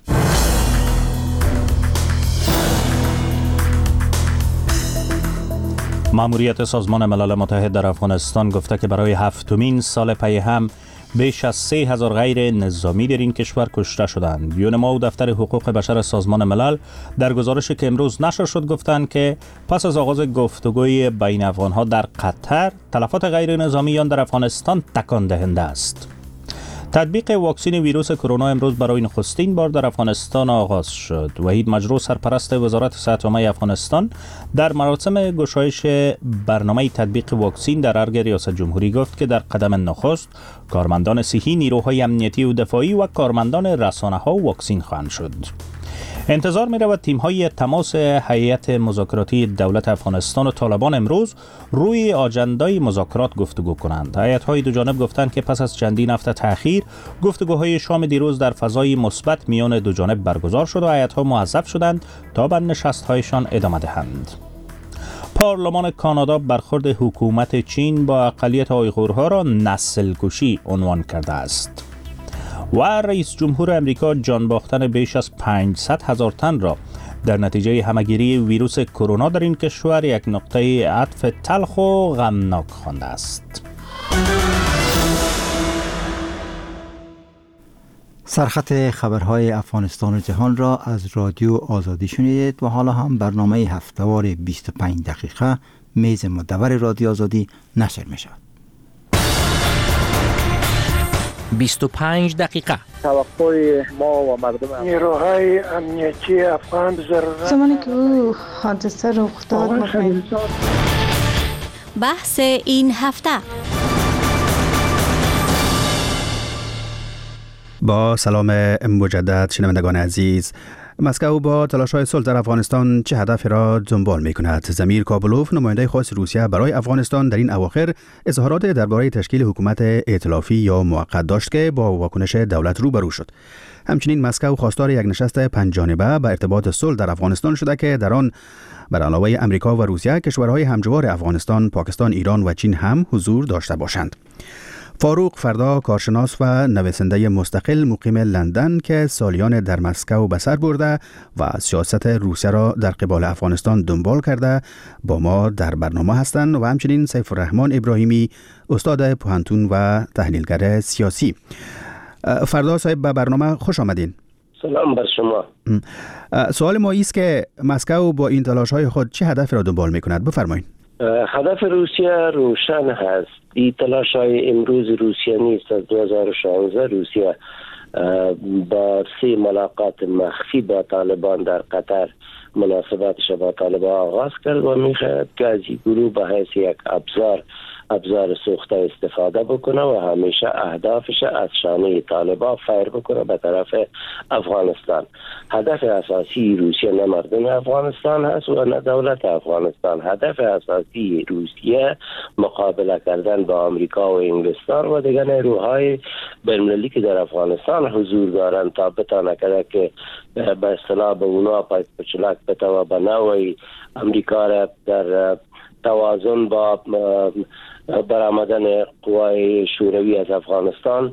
ماموریت سازمان ملل متحد در افغانستان گفته که برای 7مین سال پی هم بیش از 3000 غیر نظامی در این کشور کشته شدند. یونما و دفتر حقوق بشر سازمان ملل در گزارشی که امروز نشر شد گفتند که پس از آغاز گفتگوی بین افغانها در قطر، تلفات غیر نظامیان در افغانستان تکان دهنده است. تطبیق واکسن ویروس کرونا امروز برای نخستین بار در افغانستان آغاز شد. وحید مجروح سرپرست وزارت صحت عامه افغانستان در مراسم گشایش برنامه تطبیق واکسن در ارگ ریاست جمهوری گفت که در قدم نخست کارمندان صحی، نیروهای امنیتی و دفاعی و کارمندان رسانه‌ها واکسن خواهند شد. انتظار می رود تیم‌های تماس هیئت مذاکراتی دولت افغانستان و طالبان امروز روی آجندای مذاکرات گفتگو کنند. هیئت‌های دو جانب گفتند که پس از چندین هفته تأخیر گفتگوهای شام دیروز در فضای مثبت میان دو جانب برگزار شد و هیئت‌ها موظف شدند تا به نشست‌هایشان ادامه دهند. پارلمان کانادا برخورد حکومت چین با اقلیت آیغورها را نسل کشی عنوان کرده است. و رئیس جمهور امریکا جان باختن بیش از 500,000 تن را در نتیجه همه‌گیری ویروس کرونا در این کشور یک نقطه عطف تلخ و غمناک خوانده است. سرخط خبرهای افغانستان و جهان را از رادیو آزادی شنیدید و حالا هم برنامه هفتهوار 25 دقیقه میز مدور رادیو آزادی نشر می شود. 25 دقیقه توقع ما و مردم نیروهای امنیتی افغان ضرورت زمانی که او حادثه رخ داد بحث این هفته. با سلام مجدد شنوندگان عزیز، مسکو با تلاش‌های صلح در افغانستان چه هدفی را دنبال می‌کند؟ زمیر کابلوف، نماینده خاص روسیه برای افغانستان، در این اواخر اظهارات درباره تشکیل حکومت ائتلافی یا موقت داشت که با واکنش دولت روبرو شد. همچنین مسکو خواستار یک نشست 5 جانبه به ارتباط صلح در افغانستان شده که در آن بر علاوه امریکا و روسیه کشورهای همجوار افغانستان، پاکستان، ایران و چین هم حضور داشته باشند. فاروق فردا، کارشناس و نویسنده مستقل مقیم لندن که سالیان در مسکو به سر برده و سیاست روسیه را در قبال افغانستان دنبال کرده، با ما در برنامه هستند و همچنین سیف الرحمن ابراهیمی، استاد پوهنتون و تحلیلگر سیاسی. فردا صاحب به برنامه خوش آمدین. سلام بر شما. سوال ما است که مسکو با این تلاش‌های خود چه هدفی را دنبال می‌کند؟ بفرمایید. هدف روسیه روشن هست. این تلاش‌های امروز روسیه نیست. از 2016 روسیه با 3 ملاقات مخفی با طالبان در قطر مناسباتش با طالبان آغاز کرد و میخواهد که از این گروه به حیث یک ابزار سوخته استفاده بکنه و همیشه اهدافش از شانه طالبان فیر بکنه به طرف افغانستان. هدف اساسی روسیه نه مردم افغانستان هست و نه دولت افغانستان. هدف اساسی روسیه مقابله کردن با آمریکا و انگلستان و دیگر نیروهای بین‌المللی که در افغانستان حضور دارند تا بتانه کرده که به اصطلاح به اونا پایپچلک بتوه به نوعی امریکا را در توازن با برآمدن قوای شوروی از افغانستان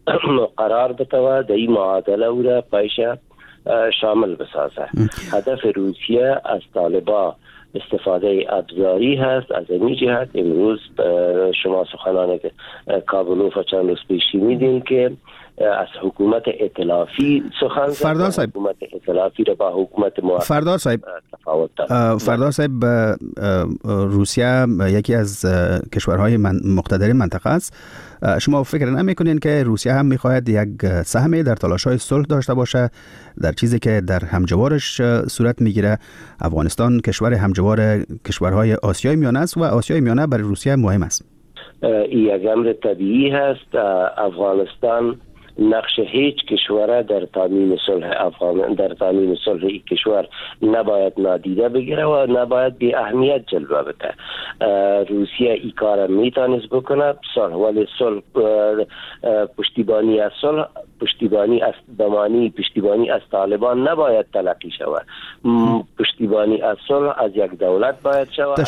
قرار بتوه در این معادله او را پیش شامل بسازه. هدف روسیه از طالبان استفاده ابزاری هست. از این جهت امروز شما سخنان کابلوف چند روز پیشی میدین که از حکومت ائتلافی سخن زد. حکومت ائتلافی را با حکومت موقت تفاوت دارد. فردار صاحب، روسیه یکی از کشورهای مقتدر منطقه است. شما فکر نمی‌کنین که روسیه هم می‌خواهد یک سهمی در تلاش‌های صلح داشته باشه در چیزی که در همجوارش صورت می‌گیره؟ افغانستان کشور همجوار کشورهای آسیای میانه است و آسیای میانه برای روسیه مهم است. این یک امر طبیعی هست. افغانستان نقش هیچ کشور در تامین صلح این کشور نباید نادیده بگیره و نباید بی اهمیت جلوه بده. روسیه این کار میتونست بکنه، ولی صلح، پشتیبانی از صلح، پشتیبانی از طالبان نباید تلقی شود. پشتیبانی از صلح از یک دولت باید شود.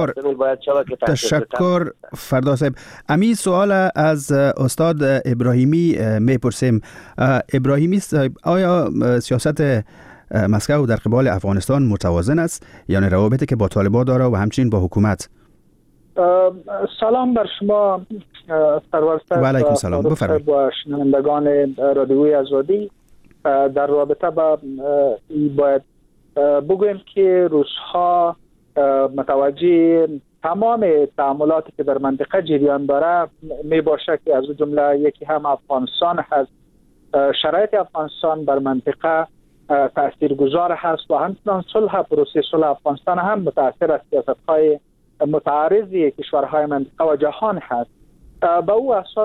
تشکر فردار صاحب. امی سوال از استاد ابراهیمی میپرسیم. ابراهیمی صاحب، آیا سیاست مسکو در قبال افغانستان متوازن است، یعنی روابطی که با طالبان داره و همچنین با حکومت؟ سلام بر شما سرور صاحب. و علیکم سلام. بفرمایید. و شنوندگان رادیوی آزادی. در رابطه با باید بگویم که روس‌ها متوجه تمام تعاملاتی که در منطقه جریان داره می باشه که از جمله یکی هم افغانستان هست. شرایط افغانستان بر منطقه تاثیرگذار هست و همچنان پروسه صلح افغانستان هم متاثر از سیاست‌های متعارضی کشورهای منطقه و جهان هست. به او اساس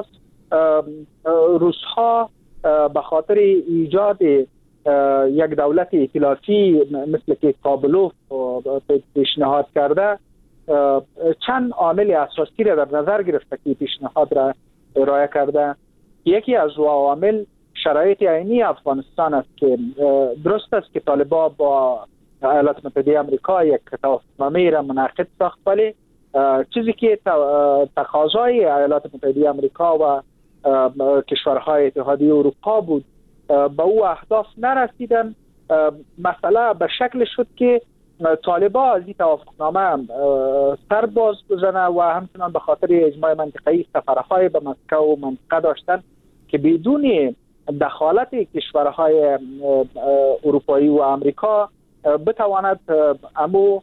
روس‌ها به خاطر ایجاد یک دولت ائتلافی مثل که کابلوف پیشنهاد کرده چند عامل اساسی را در نظر گرفته که پیشنهاد را ارائه کرده. یکی از عوامل شرایط عینی افغانستان است که درست است که طالبان با ایالات متحده آمریکا یک توافقنامه را منعقد ساخت، ولی چیزی که تقاضای ایالات متحده آمریکا و کشورهای اتحادیه اروپا بود به او اهداف نرسیدن. مسئله به شکل شد که طالبان از این توافقنامه سر باز بزنه و همچنان به خاطر اجماع منطقه‌ای سفرهای به مسکو و منطقه داشتن که بدون دخالت کشورهای اروپایی و آمریکا بتواند امو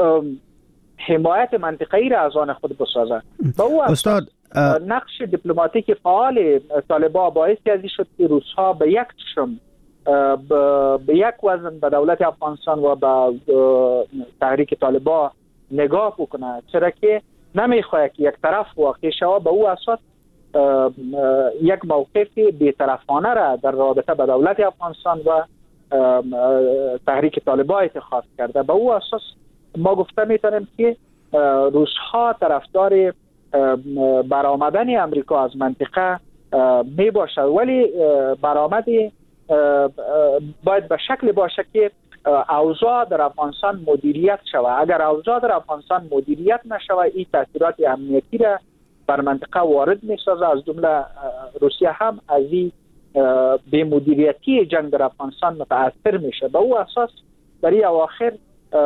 حمایت منطقه‌ای را از آن خود بسازه. به او استاد نقش دیپلماتیک فعال طالبان باعث ازی شد که روس‌ها به یک چشم به یک وزن به دولت افغانستان و به تحریک طالبان نگاه بکنه، چرا که نمیخواد که یک طرف واقع شود. به او اساس یک موقف بی‌طرفانه را در رابطه با دولت افغانستان و تحریک طالبان اتخاذ کرده. به او اساس ما گفته میتونیم که روس‌ها طرفدار برآمدن امریکا از منطقه می باشه، ولی برآمد باید به شکل باشه که اوضاع در افغانستان مدیریت شود. اگر اوضاع در افغانستان مدیریت نشود، این تاثیرات امنیتی را بر منطقه وارد می سازه. از جمله روسیه هم از این به مدیریتی جنگ در افغانستان متاثر میشه. به او اساس در این اواخر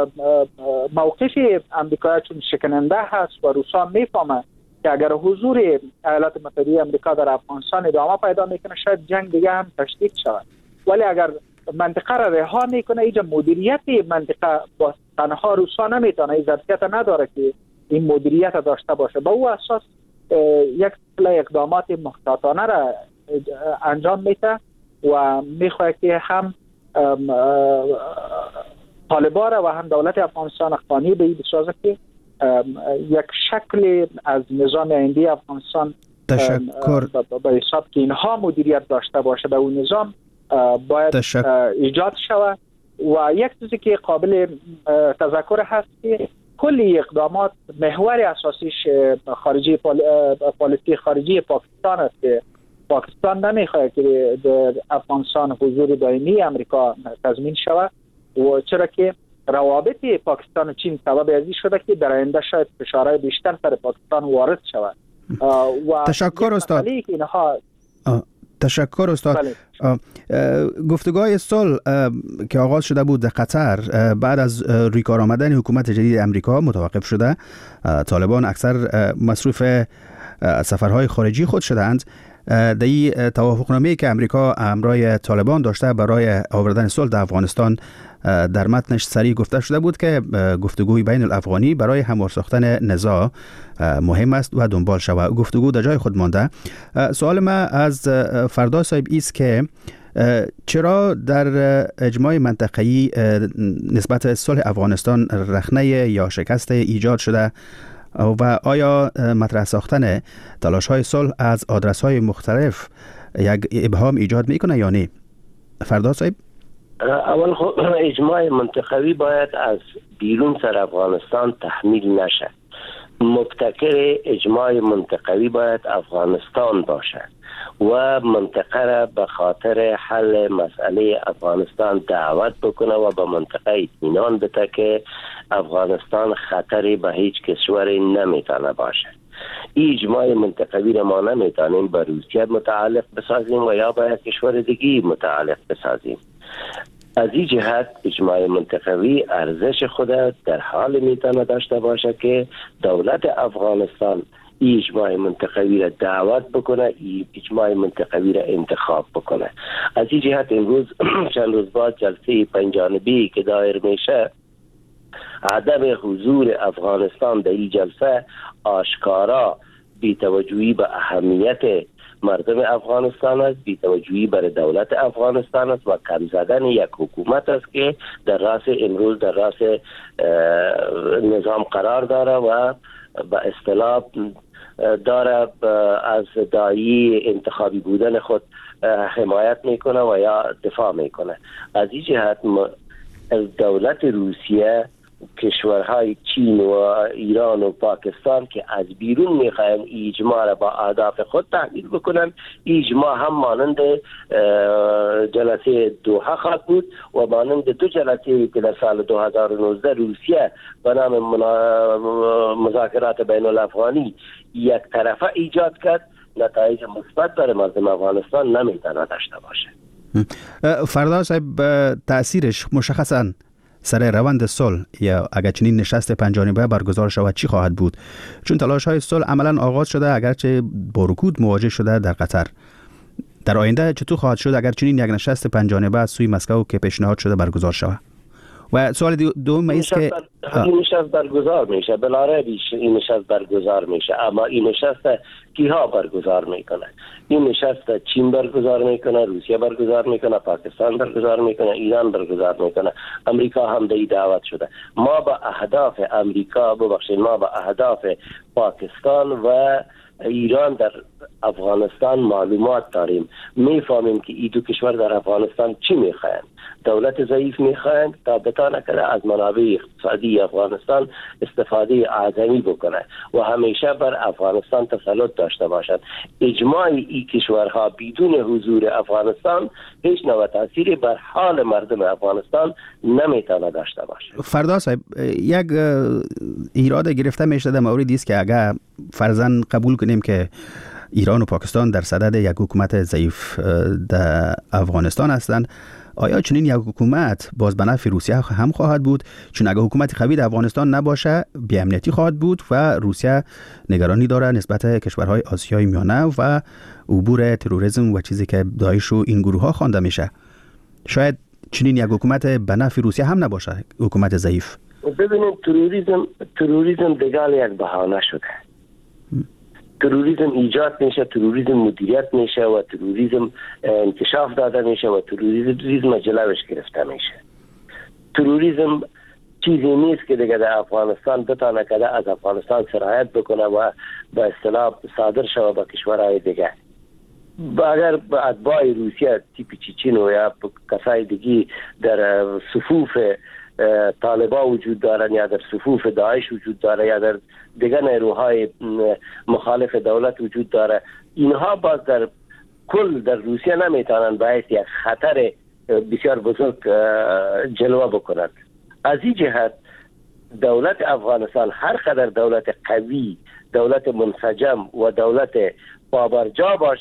موقف امریکا چون شکننده هست و روسا میفهمه که اگر حضور ایالات متحده آمریکا در افغانستان ادامه پیدا میکنه شاید جنگ دیگه هم تشدید شود، ولی اگر منطقه را رها میکنه اینجا مدیریت منطقه با تنها روسا نمیتونه، این ظرفیت نداره که این مدیریت داشته باشه. به او اساس یک سلسله اقدامات محتاطانه را انجام میده و میخواد که هم طالبان و هم دولت افغانستان قانع به این بسازه که یک شکل از نظام آینده افغانستان به حساب که اینها مدیریت داشته باشه به اون نظام باید ایجاد شود. و یک چیزی که قابل تذکر هست که کلی اقدامات محور اساسیش خارجی پالیسی خارجی پاکستان است که پاکستان نمیخواد که در افغانستان حضور دائمی امریکا تضمین شود و چرا که روابط پاکستان و چین سبب ازی شده که در آینده شاید فشارهای بیشتر سر پاکستان وارد شود. تشکر استاد. تشکر استاد. گفتگوهای صلح که آغاز شده بود در قطر بعد از روی کار آمدن حکومت جدید امریکا متوقف شده. طالبان اکثر مصروف سفرهای خارجی خود شدند. در این توافقنامه‌ای که امریکا همراه طالبان داشته برای آوردن صلح در افغانستان در متنش صریح گفته شده بود که گفتگوی بین الافغانی برای هموار ساختن نزاع مهم است و دنبال شود. گفتگو در جای خود مانده. سوال ما از فردا صاحب است که چرا در اجماع منطقه‌ای نسبت صلح افغانستان رخنه یا شکست ایجاد شده و آیا مطرح ساختن تلاش‌های صلح از آدرس‌های مختلف یک ابهام ایجاد میکنه یا نه؟ فردا صاحب. اول اجماع منطقوی باید از بیرون سر افغانستان تحمیل نشه. مبتکر اجماع منطقوی باید افغانستان باشه و منطقه را به خاطر حل مسئله افغانستان دعوت بکنه و به منطقه اطمینان بده که افغانستان خطری به هیچ کشوری نمیتونه باشه. این اجماع منطقوی را ما نمیتونیم به روسیه متعلق بسازیم و یا به کشور دیگی متعلق بسازیم. از این جهت اجماع منطقوی ارزش خود در حال میتونه داشته باشه که دولت افغانستان این اجماع منطقوی را دعوت بکنه، این اجماع منطقوی را انتخاب بکنه. از این جهت امروز چند روز بعد جلسه پنجانبی که دایر میشه، عدم حضور افغانستان در این جلسه آشکارا بی‌توجهی به اهمیت مردم افغانستان است، بی‌توجهی بر دولت افغانستان است و کم زدن یک حکومت است که در راس امروز در راس نظام قرار داره و به اصطلاح داره از داعی انتخابی بودن خود حمایت میکنه و یا دفاع میکنه. از این جهت دولت روسیه، کشورهای چین و ایران و پاکستان که از بیرون میخواین اجماع را با اهداف خود تحمیل بکنن، اجماع هم مانند جلسه دوحه خواهد بود و مانند دو جلسه که در سال 2019 روسیه به نام مذاکرات بین الافغانی یک طرفه ایجاد کرد، نتایج مثبت برای مردم افغانستان نمیتونه داشته باشه. فردا صاحب تأثیرش مشخصاً سر روند صلح یا اگر چنین نشست پنجانبه برگزار شود چی خواهد بود؟ چون تلاش‌های صلح عملاً آغاز شده اگرچه با رکود مواجه شده در قطر. در آینده چطور خواهد شد اگر چنین یک نشست پنجانبه از سوی مسکو که پیشنهاد شده برگزار شود؟ و سوال دوم است که این نشست برگزار میشه، بالاره این نشست برگزار میشه، اما این نشست کیها برگزار میکنه؟ این نشست چین برگزار میکنه، روسیه برگزار میکنه، پاکستان برگزار میکنه، ایران برگزار میکنه، امریکا هم در دعوت شده. ما با اهداف امریکا ما با اهداف پاکستان و ایران در افغانستان معلومات داریم، میفهمیم که این دو کشور در افغانستان چی میخواین. دولت ضعیف میخواین تا بتانه کنه از منابع اقتصادی افغانستان استفاده اعظمی بکنه و همیشه بر افغانستان تسلط داشته باشد. اجماع این کشورها بدون حضور افغانستان هیچ نوع تأثیری بر حال مردم افغانستان نمیتونه داشته باشه. فردا صاحب یک ایراد گرفته میشه در موردی است که اگر فرضاً قبول کنیم که ایران و پاکستان در صدد یک حکومت ضعیف در افغانستان هستند، آیا چنین یک حکومت باز به نفع روسیه هم خواهد بود؟ چون اگر حکومت قوی در افغانستان نباشه بی‌امنیتی خواهد بود و روسیه نگرانی داره نسبت کشورهای آسیای میانه و عبور تروریسم و چیزی که داعش و این گروه ها خوانده میشه. شاید چنین یک حکومت به نفع روسیه هم نباشه، حکومت ضعیف. ببینید تروریسم دیگر یک بهانه شده. تروریسم ایجاد میشه، تروریسم مدیریت میشه و تروریسم انکشاف داده میشه و تروریسم جلوش گرفته میشه. تروریسم چیزی نیست که دیگه در افغانستان بتانه که از افغانستان سرایت بکنه و به اصطلاح صادر شود به کشورهای دیگه. اگر به اتباع روسیه تیپ چیچین و یا کسای دیگی در صفوف طالبا وجود دارن یا در صفوف داعش وجود داره یا در دیگر نیروهای مخالف دولت وجود داره، اینها باز در کل در روسیه نمیتونن باعث یک خطر بسیار بزرگ جلوه بکنند. از این جهت دولت افغانستان هر قدر دولت قوی، دولت منسجم و دولت پابرجا باشه،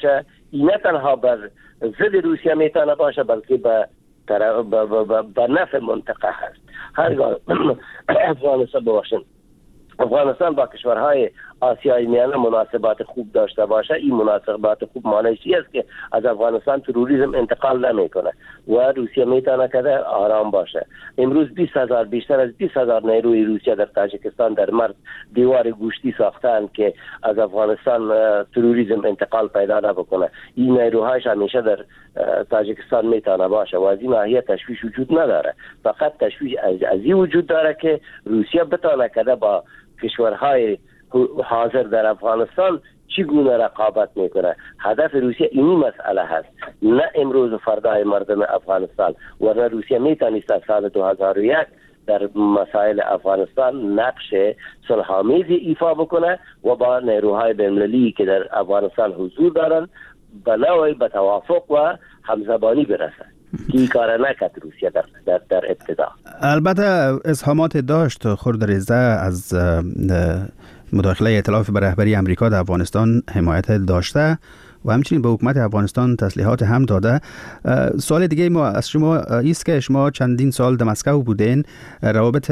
نه تنها بر ضد روسیه میتونه باشه بلکه به نفع منطقه هست. هرگاه افغانستان باشن افغانستان با کشورهای آسیای میانه مناسبات خوب داشته باشه، این مناسبات خوب معنیش است که از افغانستان تروریسم انتقال نمیکنه و روسیه میتونه که آرام باشه. امروز بیشتر از 20,000 نیروی روسیه در تاجیکستان در مرز دیوار گوشتی ساختند که از افغانستان تروریسم انتقال پیدا نکنه. این نیروهاش همیشه در تاجیکستان میتونه باشه و از این ناحیه تشویش وجود نداره. فقط تشویش از این وجود داره که روسیه بتونه که با کشورهای حاضر در افغانستان چگونه رقابت میکنه. هدف روسیه این مسئله هست، نه امروز و فردای مردم افغانستان. ورنه روسیه میتونست از سال 2001 در مسائل افغانستان نقش صلح‌آمیزی ایفا بکنه و با نیروهای بین‌المللی که در افغانستان حضور دارن به نوعی به توافق و همزبانی برسه که این کار نکرد روسیه در ابتدا. البته ازهامات داشت خردریزه از مداخله ائتلاف به رهبری امریکا در افغانستان حمایت داشته و همچنین به حکومت افغانستان تسلیحات هم داده. سوال دیگه ما از شما است که شما چندین سال در مسکو بودین، روابط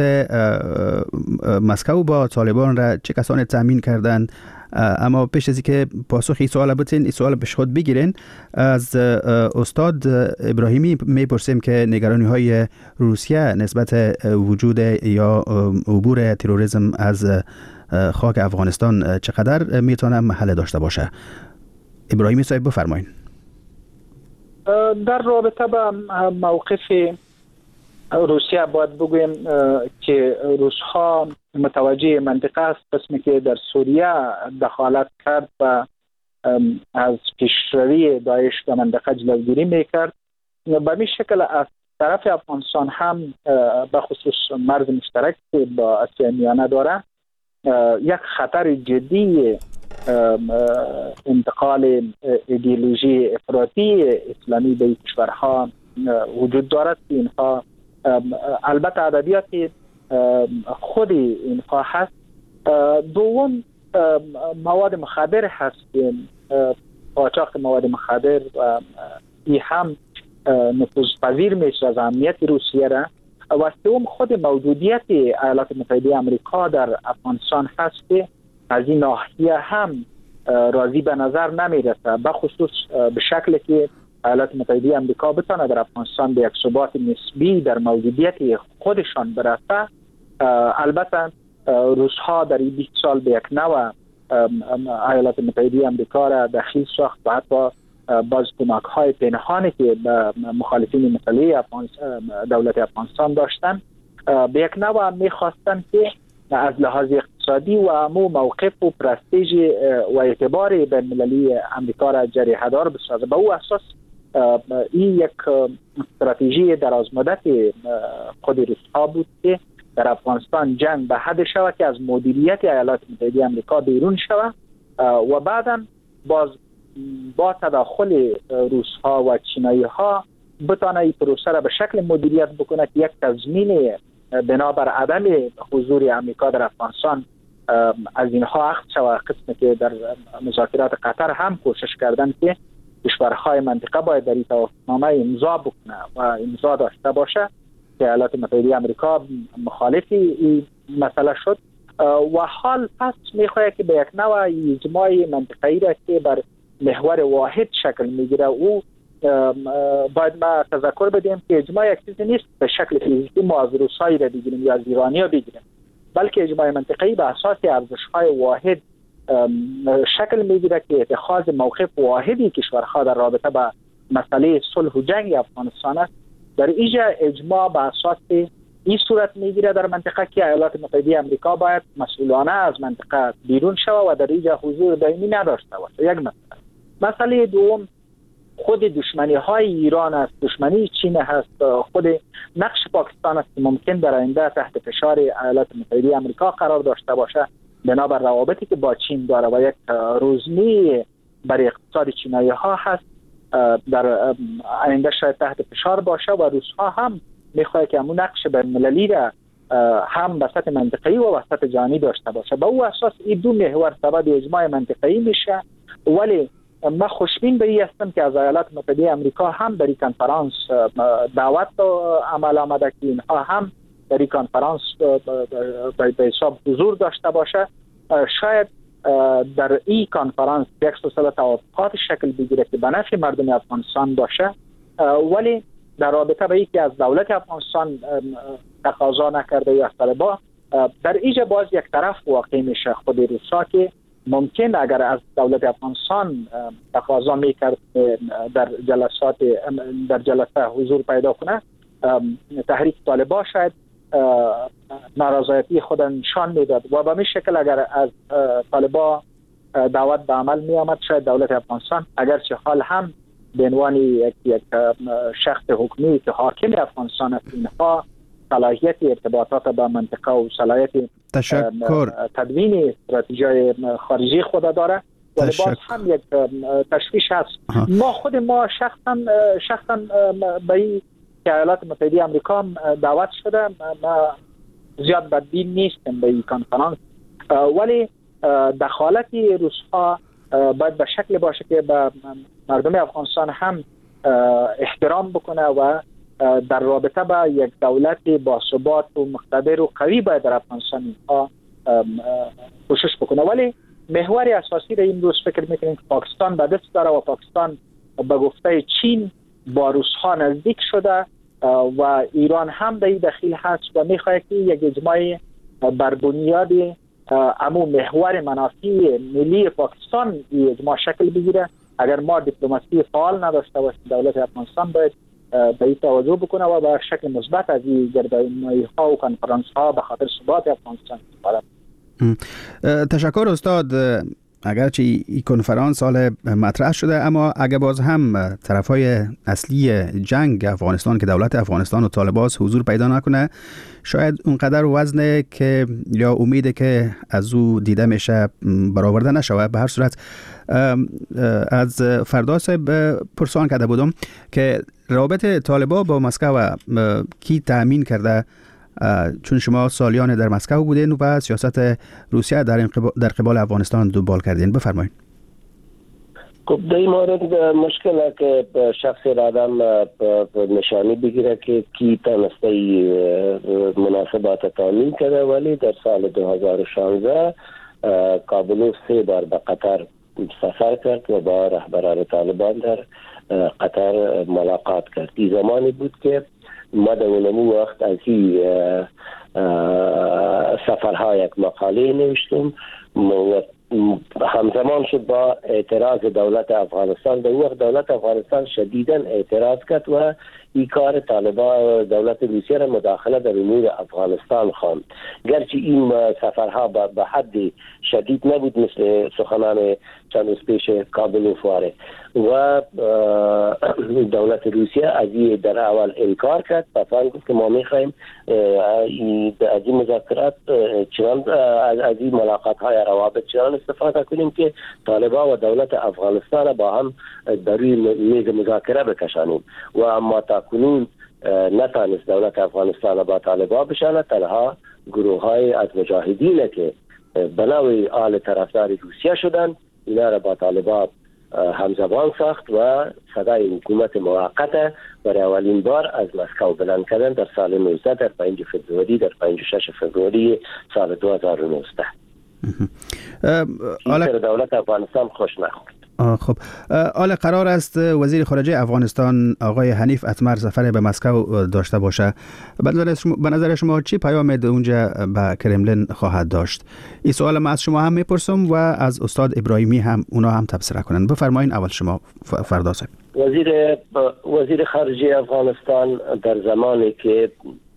مسکو با طالبان را چه کسانی تامین کردند؟ اما پیش از اینکه پاسخ این سوال بتین این سوال پیش خود بگیرین، از استاد ابراهیمی میپرسیم که نگرانی های روسیه نسبت وجود یا عبور تروریسم از خاک افغانستان چقدر میتونه محل داشته باشه؟ ابراهیمی صاحب بفرمایید. در رابطه با موقف روسیه باید بگویم که روس‌ها متوجه منطقه است، قسمی که در سوریه دخالت کرد و از پیشروی داعش در منطقه جلوگیری میکرد. به این شکل از طرف افغانستان هم به خصوص مرز مشترک که با آسیای میانه داره یک خطر جدی انتقال ایدئولوژی افراطی اسلامی به کشورها وجود دارد. اینها البته ادبیات خود اینها هست. دوم مواد مخدر هست، قاچاق مواد مخدر و این هم نفوذپذیر میشه از امنیت روسیه را. و سوم خود موجودیت ایالات متحده آمریکا در افغانستان هست که از این ناحیه هم راضی به نظر نمیرسه، به خصوص به شکلی که ایالات متحده آمریکا بتونه در افغانستان به یک ثبات نسبی در موجودیت خودشان برسه. البته روس‌ها در این 20 سال به یک نوع ایالات متحده آمریکا را دخیل ساخت و حتی باز کمک‌های پنهانی که به مخالفین مسئله دولت افغانستان داشتن به یک نوع می‌خواستن که از لحاظ اقتصادی و امو موقف و پرستیژ و اعتبار بین‌المللی آمریکا را جریحه‌دار بسازه. به او اساس این یک استراتژی درازمدت خود روس‌ها بود که در افغانستان جنگ به حد شود که از مدیریت ایالات متحده آمریکا بیرون شود و بعداً باز با تداخل روس‌ها و چینایی‌ها بتونه این پروسه را به شکل مدیریت بکنه که یک تضمین بنابر عدم حضور آمریکا در افغانستان از اینها اخذ شود. قسمی که در مذاکرات قطر هم کوشش کردن که کشورهای منطقه باید در این توافقنامه امضا بکنه و امضا داشته باشه که ایالات متحده آمریکا مخالف این مسئله شد و حال پس میخواهد که به یک نوع اجماع منطقه‌ای را که بر محور واحد شکل میگیره او باید ما تذکر بدیم که اجماع یک چیزی نیست به شکل فیزیکی ما از روسایی را بگیریم یا از ایرانیا بگیریم، بلکه اجماع منطقه‌ای به اساس ارزش‌های واحد شکل میگیره که اتخاذ موقف واحدی کشورها در رابطه با مسئله صلح و جنگ افغانستان است. در اینجا اجماع به اساس این صورت میگیره در منطقه که ایالات متحده آمریکا باید مسئولانه از منطقه بیرون شود و در اینجا حضور دائمی نداشته باشه. یک مسئله دوم خود دشمنی های ایران است، دشمنی چین هست، خود نقش پاکستان است که ممکن در آینده تحت فشار ایالات متحده آمریکا قرار داشته باشه بنابر روابطی که با چین داره و یک روزنی بر اقتصاد چینایی ها هست در آینده شاید تحت فشار باشه و روس‌ها هم میخواد که همون نقش بین‌المللی را هم وسط منطقه‌ای و وسط جهانی داشته باشه. به او اساس این دو محور سبب اجماع منطقه‌ای میشه، ولی من خوشبین به این هستم که از ایالات متحده آمریکا هم در این کنفرانس دعوت عمل آمده که اینها هم در این کنفرانس به حساب حضور داشته باشه. شاید در این کنفرانس یک سلسله توافقات شکل بگیره که به نفع مردم افغانستان باشه، ولی در رابطه به اینکه از دولت افغانستان تقاضا نکرده یا طالبان، در اینجا باز یک طرف واقع میشه خود روسا که ممکن اگر از دولت افغانستان تقاضا میکرد در جلسه حضور پیدا کنه، تحریک طالبان شاید نارضایتی خود نشان میداد و به این شکل اگر از طالبان دعوت به عمل می آمد، شاید دولت افغانستان اگرچه حال هم به عنوان یک شخص حکومی که حاکم افغانستان است، اینها صلاحیت ارتباطات با منطقه و صلاحیت تدوین استراتژی خارجی خود داره، ولی باز هم یک تشویش هست. ما شخصا به این که ایالات متحده آمریکا دعوت شده، ما زیاد بدبین نیستم به این کنفرانس، ولی دخالت روس‌ها باید به شکل باشه که به مردم افغانستان هم احترام بکنه و در رابطه با یک دولت باثبات و مقتدر و قوی باید در افغانستان کوشش بکنه. ولی محور اساسی را این روز فکر میکنیم که پاکستان به دست داره و پاکستان به گفته چین با روس‌ها نزدیک شده و ایران هم در این دخیل هست و میخواد که یک اجماع بر بنیاد امو محور منافع ملی پاکستان اجماع شکل بگیره. اگر ما دیپلماسی فعال نداشته باشیم، دولت افغانستان باید به این توجه بکنه و به شکل مثبت از این گردنمایی‌ها و کنفرانس‌ها به خاطر ثبات افغانستان استفاده. تشکر استاد. اگرچه این کنفرانس سال مطرح شده، اما اگر باز هم طرفای اصلی جنگ افغانستان که دولت افغانستان و طالبان حضور پیدا نکنه، شاید اونقدر وزنه که یا امیده که از او دیده میشه برآورده نشود. به هر صورت از فردا صاحب پرسان کرده بودم که رابطه طالبان با مسکو کی تأمین کرده، چون شما سالیان در مسکو بودین و سیاست روسیه در قبال افغانستان دنبال کردین. بفرمایید. خب در این مورد مشکل که شخص آدم نشانی بگیره که کی تنسته مناسبات تامین کرده، ولی در سال 2016 کابلوف 3 بار به قطر سفر کرد و با رهبران طالبان در قطر ملاقات کرد. این زمانی بود که ما در اونمو وقت از این سفرها یک مقاله نوشتم همزمان شد با اعتراض دولت افغانستان. در وقت دولت افغانستان شدیداً اعتراض کرد و این کار طالبان دولت روسیه را مداخله در امور افغانستان خواند. گرچه این سفرها به حد شدید نبود مثل سخنان چند روز پیش کابلوف واره و دولت روسیه از این در اول انکار کرد. پس گفت که ما میخوایم از این مذاکرات چنان از این ملاقات های روابط چنان استفاده کنیم که طالبان و دولت افغانستان با هم در روی میز مذاکره بکشانیم و اما تا کنون نتانست دولت افغانستان با طالبان بشانه. تنها گروه های از مجاهدین که بناوی آل طرفدار روسیه شدن، اینا را با طالبان همزبان ساخت و صدای حکومت موقت برای اولین بار از مسکو بلند کردن در سال 19 در 5 فوریه در 5-6 فوریه سال 2019. این دولت افغانستان خوش نخورد. خب حالا قرار است وزیر خارجه افغانستان آقای حنیف اتمر سفر به مسکو داشته باشه. به نظر شما چی پیام اونجا به کرملین خواهد داشت؟ این سوال من از شما هم میپرسم و از استاد ابراهیمی هم اونا هم تبصره کنن. بفرمایید اول شما فردا صاحب. وزیر خارجه افغانستان در زمانی که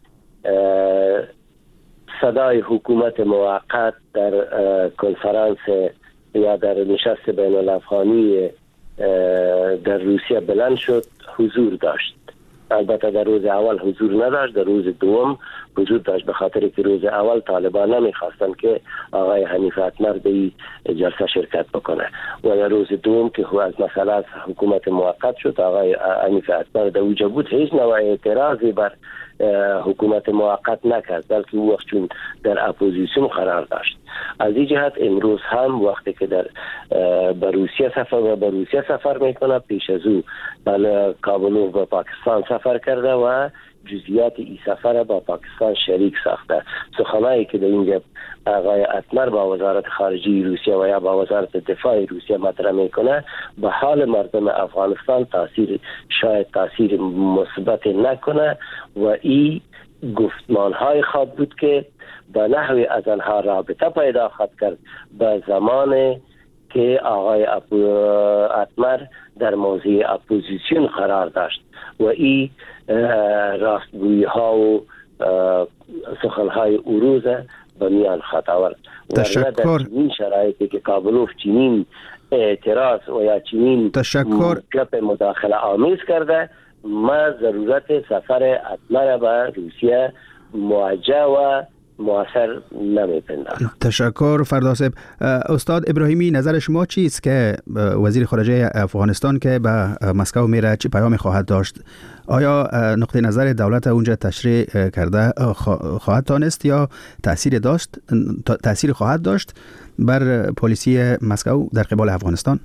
صدای حکومت موقت در کنفرانس یا در نشست بین الافغانی در روسیه بلند شد حضور داشت. البته در روز اول حضور نداشت، در روز دوم حضور داشت، به خاطر که روز اول طالبان نمیخواستن که آقای حنیف اتمر به این جلسه شرکت بکنه و در روز دوم که از مسئله از حکومت موقت شد آقای حنیف اتمر در اوجه بود، هیچ نوع اعتراضی بر حکومت موقت نکرد، بلکه او وقت چون در اپوزیسیون قرار داشت از این جهت امروز هم وقتی که در به روسیه سفر میکنه، پیش از او به کابل و پاکستان سفر کرده و جزئیات این سفر با پاکستان شریک ساخته. سخنایی که در اینجا آقای اتمر با وزارت خارجه روسیه و یا با وزارت دفاع روسیه مطرح میکنه به حال مردم افغانستان شاید تاثیر مثبت نکنه و این گفتمان های خواد بود که به نحوی از آنها رابطه پیدا خواهد کرد به زمان که آقای اتمر در موضع اپوزیسیون قرار داشت و این راستگویی ها و سخن های اوروز به میان خواهد آورد. تشکر. در چنین شرایطی که کابلوف چنین اعتراض و یا چنین گپ مداخله آمیز کرده، ما ضرورت سفر اتمر به روسیه موجه و مؤثر نمی‌پندارم. تشکر فردوس. استاد ابراهیمی، نظر شما چیست که وزیر خارجه افغانستان که به مسکو میره چه پیامی خواهد داشت؟ آیا نقطه نظر دولت اونجا تشریح کرده خواهد تانست یا تأثیر خواهد داشت بر پلیسی مسکو در قبال افغانستان؟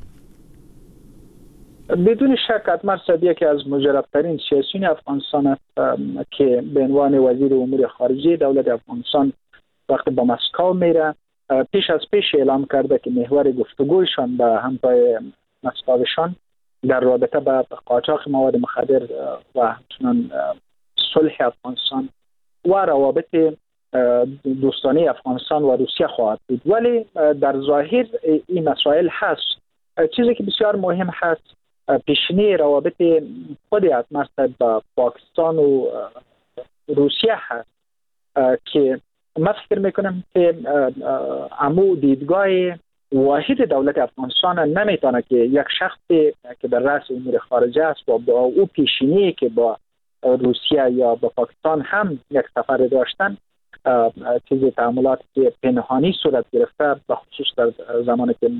بدون شک اتمر صاحب یکی از مجربترین سیاسیون افغانستان است که به عنوان وزیر امور خارجه دولت افغانستان وقتی به مسکو میره پیش از پیش اعلام کرده که محور گفتگویشان به همتای مسکویشان در رابطه با قاچاق مواد مخدر و همچنان صلح افغانستان و روابط دوستانه افغانستان و روسیه خواهد بود. ولی در ظاهر این مسائل هست. چیزی که بسیار مهم هست پیشینه روابط خود اتمر با پاکستان و روسیه هست که من فکر میکنم که امو دیدگاه واحد دولت افغانستان نمیتونه که یک شخصی که در رأس امور خارجه است و با او پیشینه که با روسیه یا با پاکستان هم یک سفر داشتن چیز تعاملات که پنهانی صورت گرفته به خصوص در زمانی که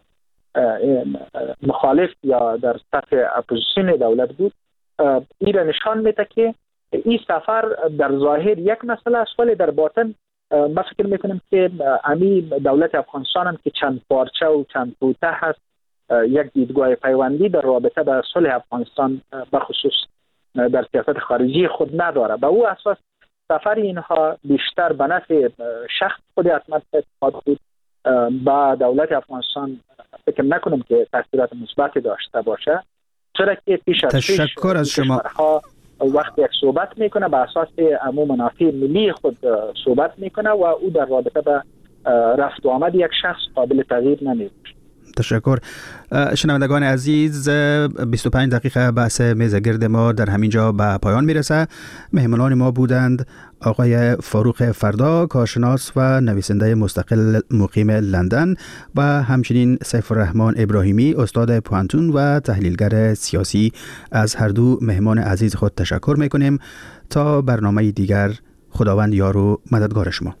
مخالف یا در صف اپوزیسیون دولت بود، این را نشان میده که این سفر در ظاهر یک مسئله است ولی در باطن ما فکر میکنم که امی دولت افغانستان هم که چند پارچه و چند پوته هست یک دیدگاه پیوندی در رابطه با صلح افغانستان به خصوص در سیاست خارجی خود نداره. به او اساس سفر اینها بیشتر به نفع شخص خود اتمر خواهد بود. با دولت افغانستان فکر نکنم که تاثیرات مثبت داشته باشه، چرا که پیش از تشکر از شما. وقتی یک صحبت میکنه به اساس عموم منافع ملی خود صحبت میکنه و او در رابطه با رفت و آمد یک شخص قابل تغییر نمیشه. تشکر. شنوندگان عزیز، 25 دقیقه بحث میز گرد ما در همینجا به پایان میرسه. مهمانان ما بودند آقای فاروق فردا، کارشناس و نویسنده مستقل مقیم لندن و همچنین سیف الرحمن ابراهیمی، استاد پوانتون و تحلیلگر سیاسی. از هر دو مهمان عزیز خود تشکر میکنیم. تا برنامه دیگر، خداوند یار و مددگار شما.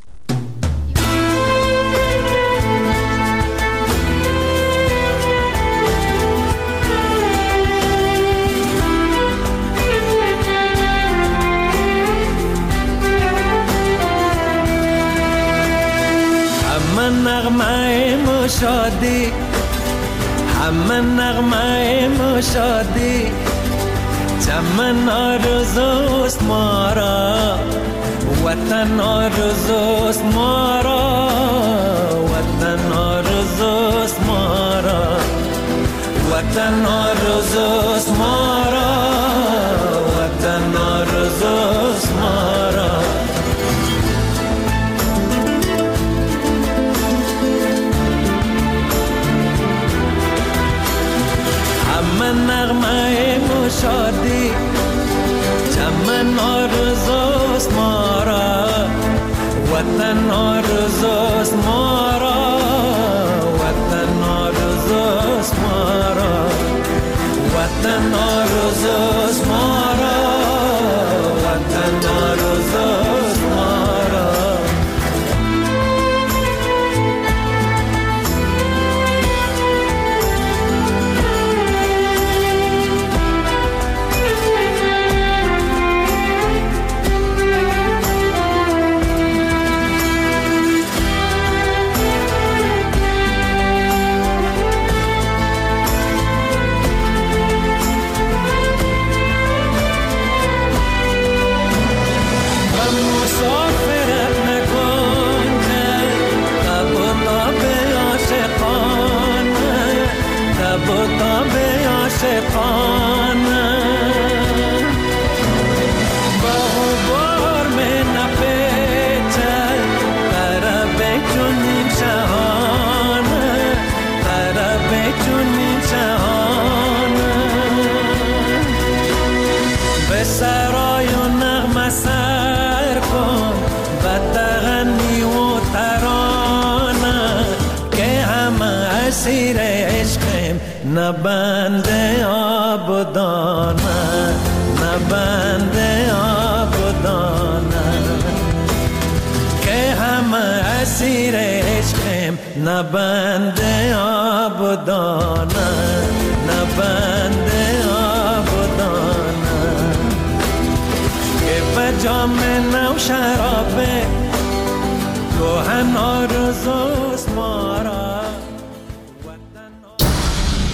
شادی همه نغمه مشادی چمن آرزوست ما را وطن آرزوست ما را وطن آرزوست ما را وطن آرزوست ما را وطن آرزوست ما را نغمه مشادی چمن آرزوست ما را وطن آرزوست ما را وطن آرزوست ما را وطن آرزوست ما را وطن آرزوست ما را لب و تاب عاشقانه با غبار می نپیچه طرب چونین شهانه طرب چونین شهانه به سرای و نغمه سر کن و تغنی و ترانه که همه اسیر عشقیم نبنده آبدانه نبنده آبدانه که همه اسیر عشقیم نبنده آبدانه نبنده آبدانه که به جام نو شرابه گوهن آرزو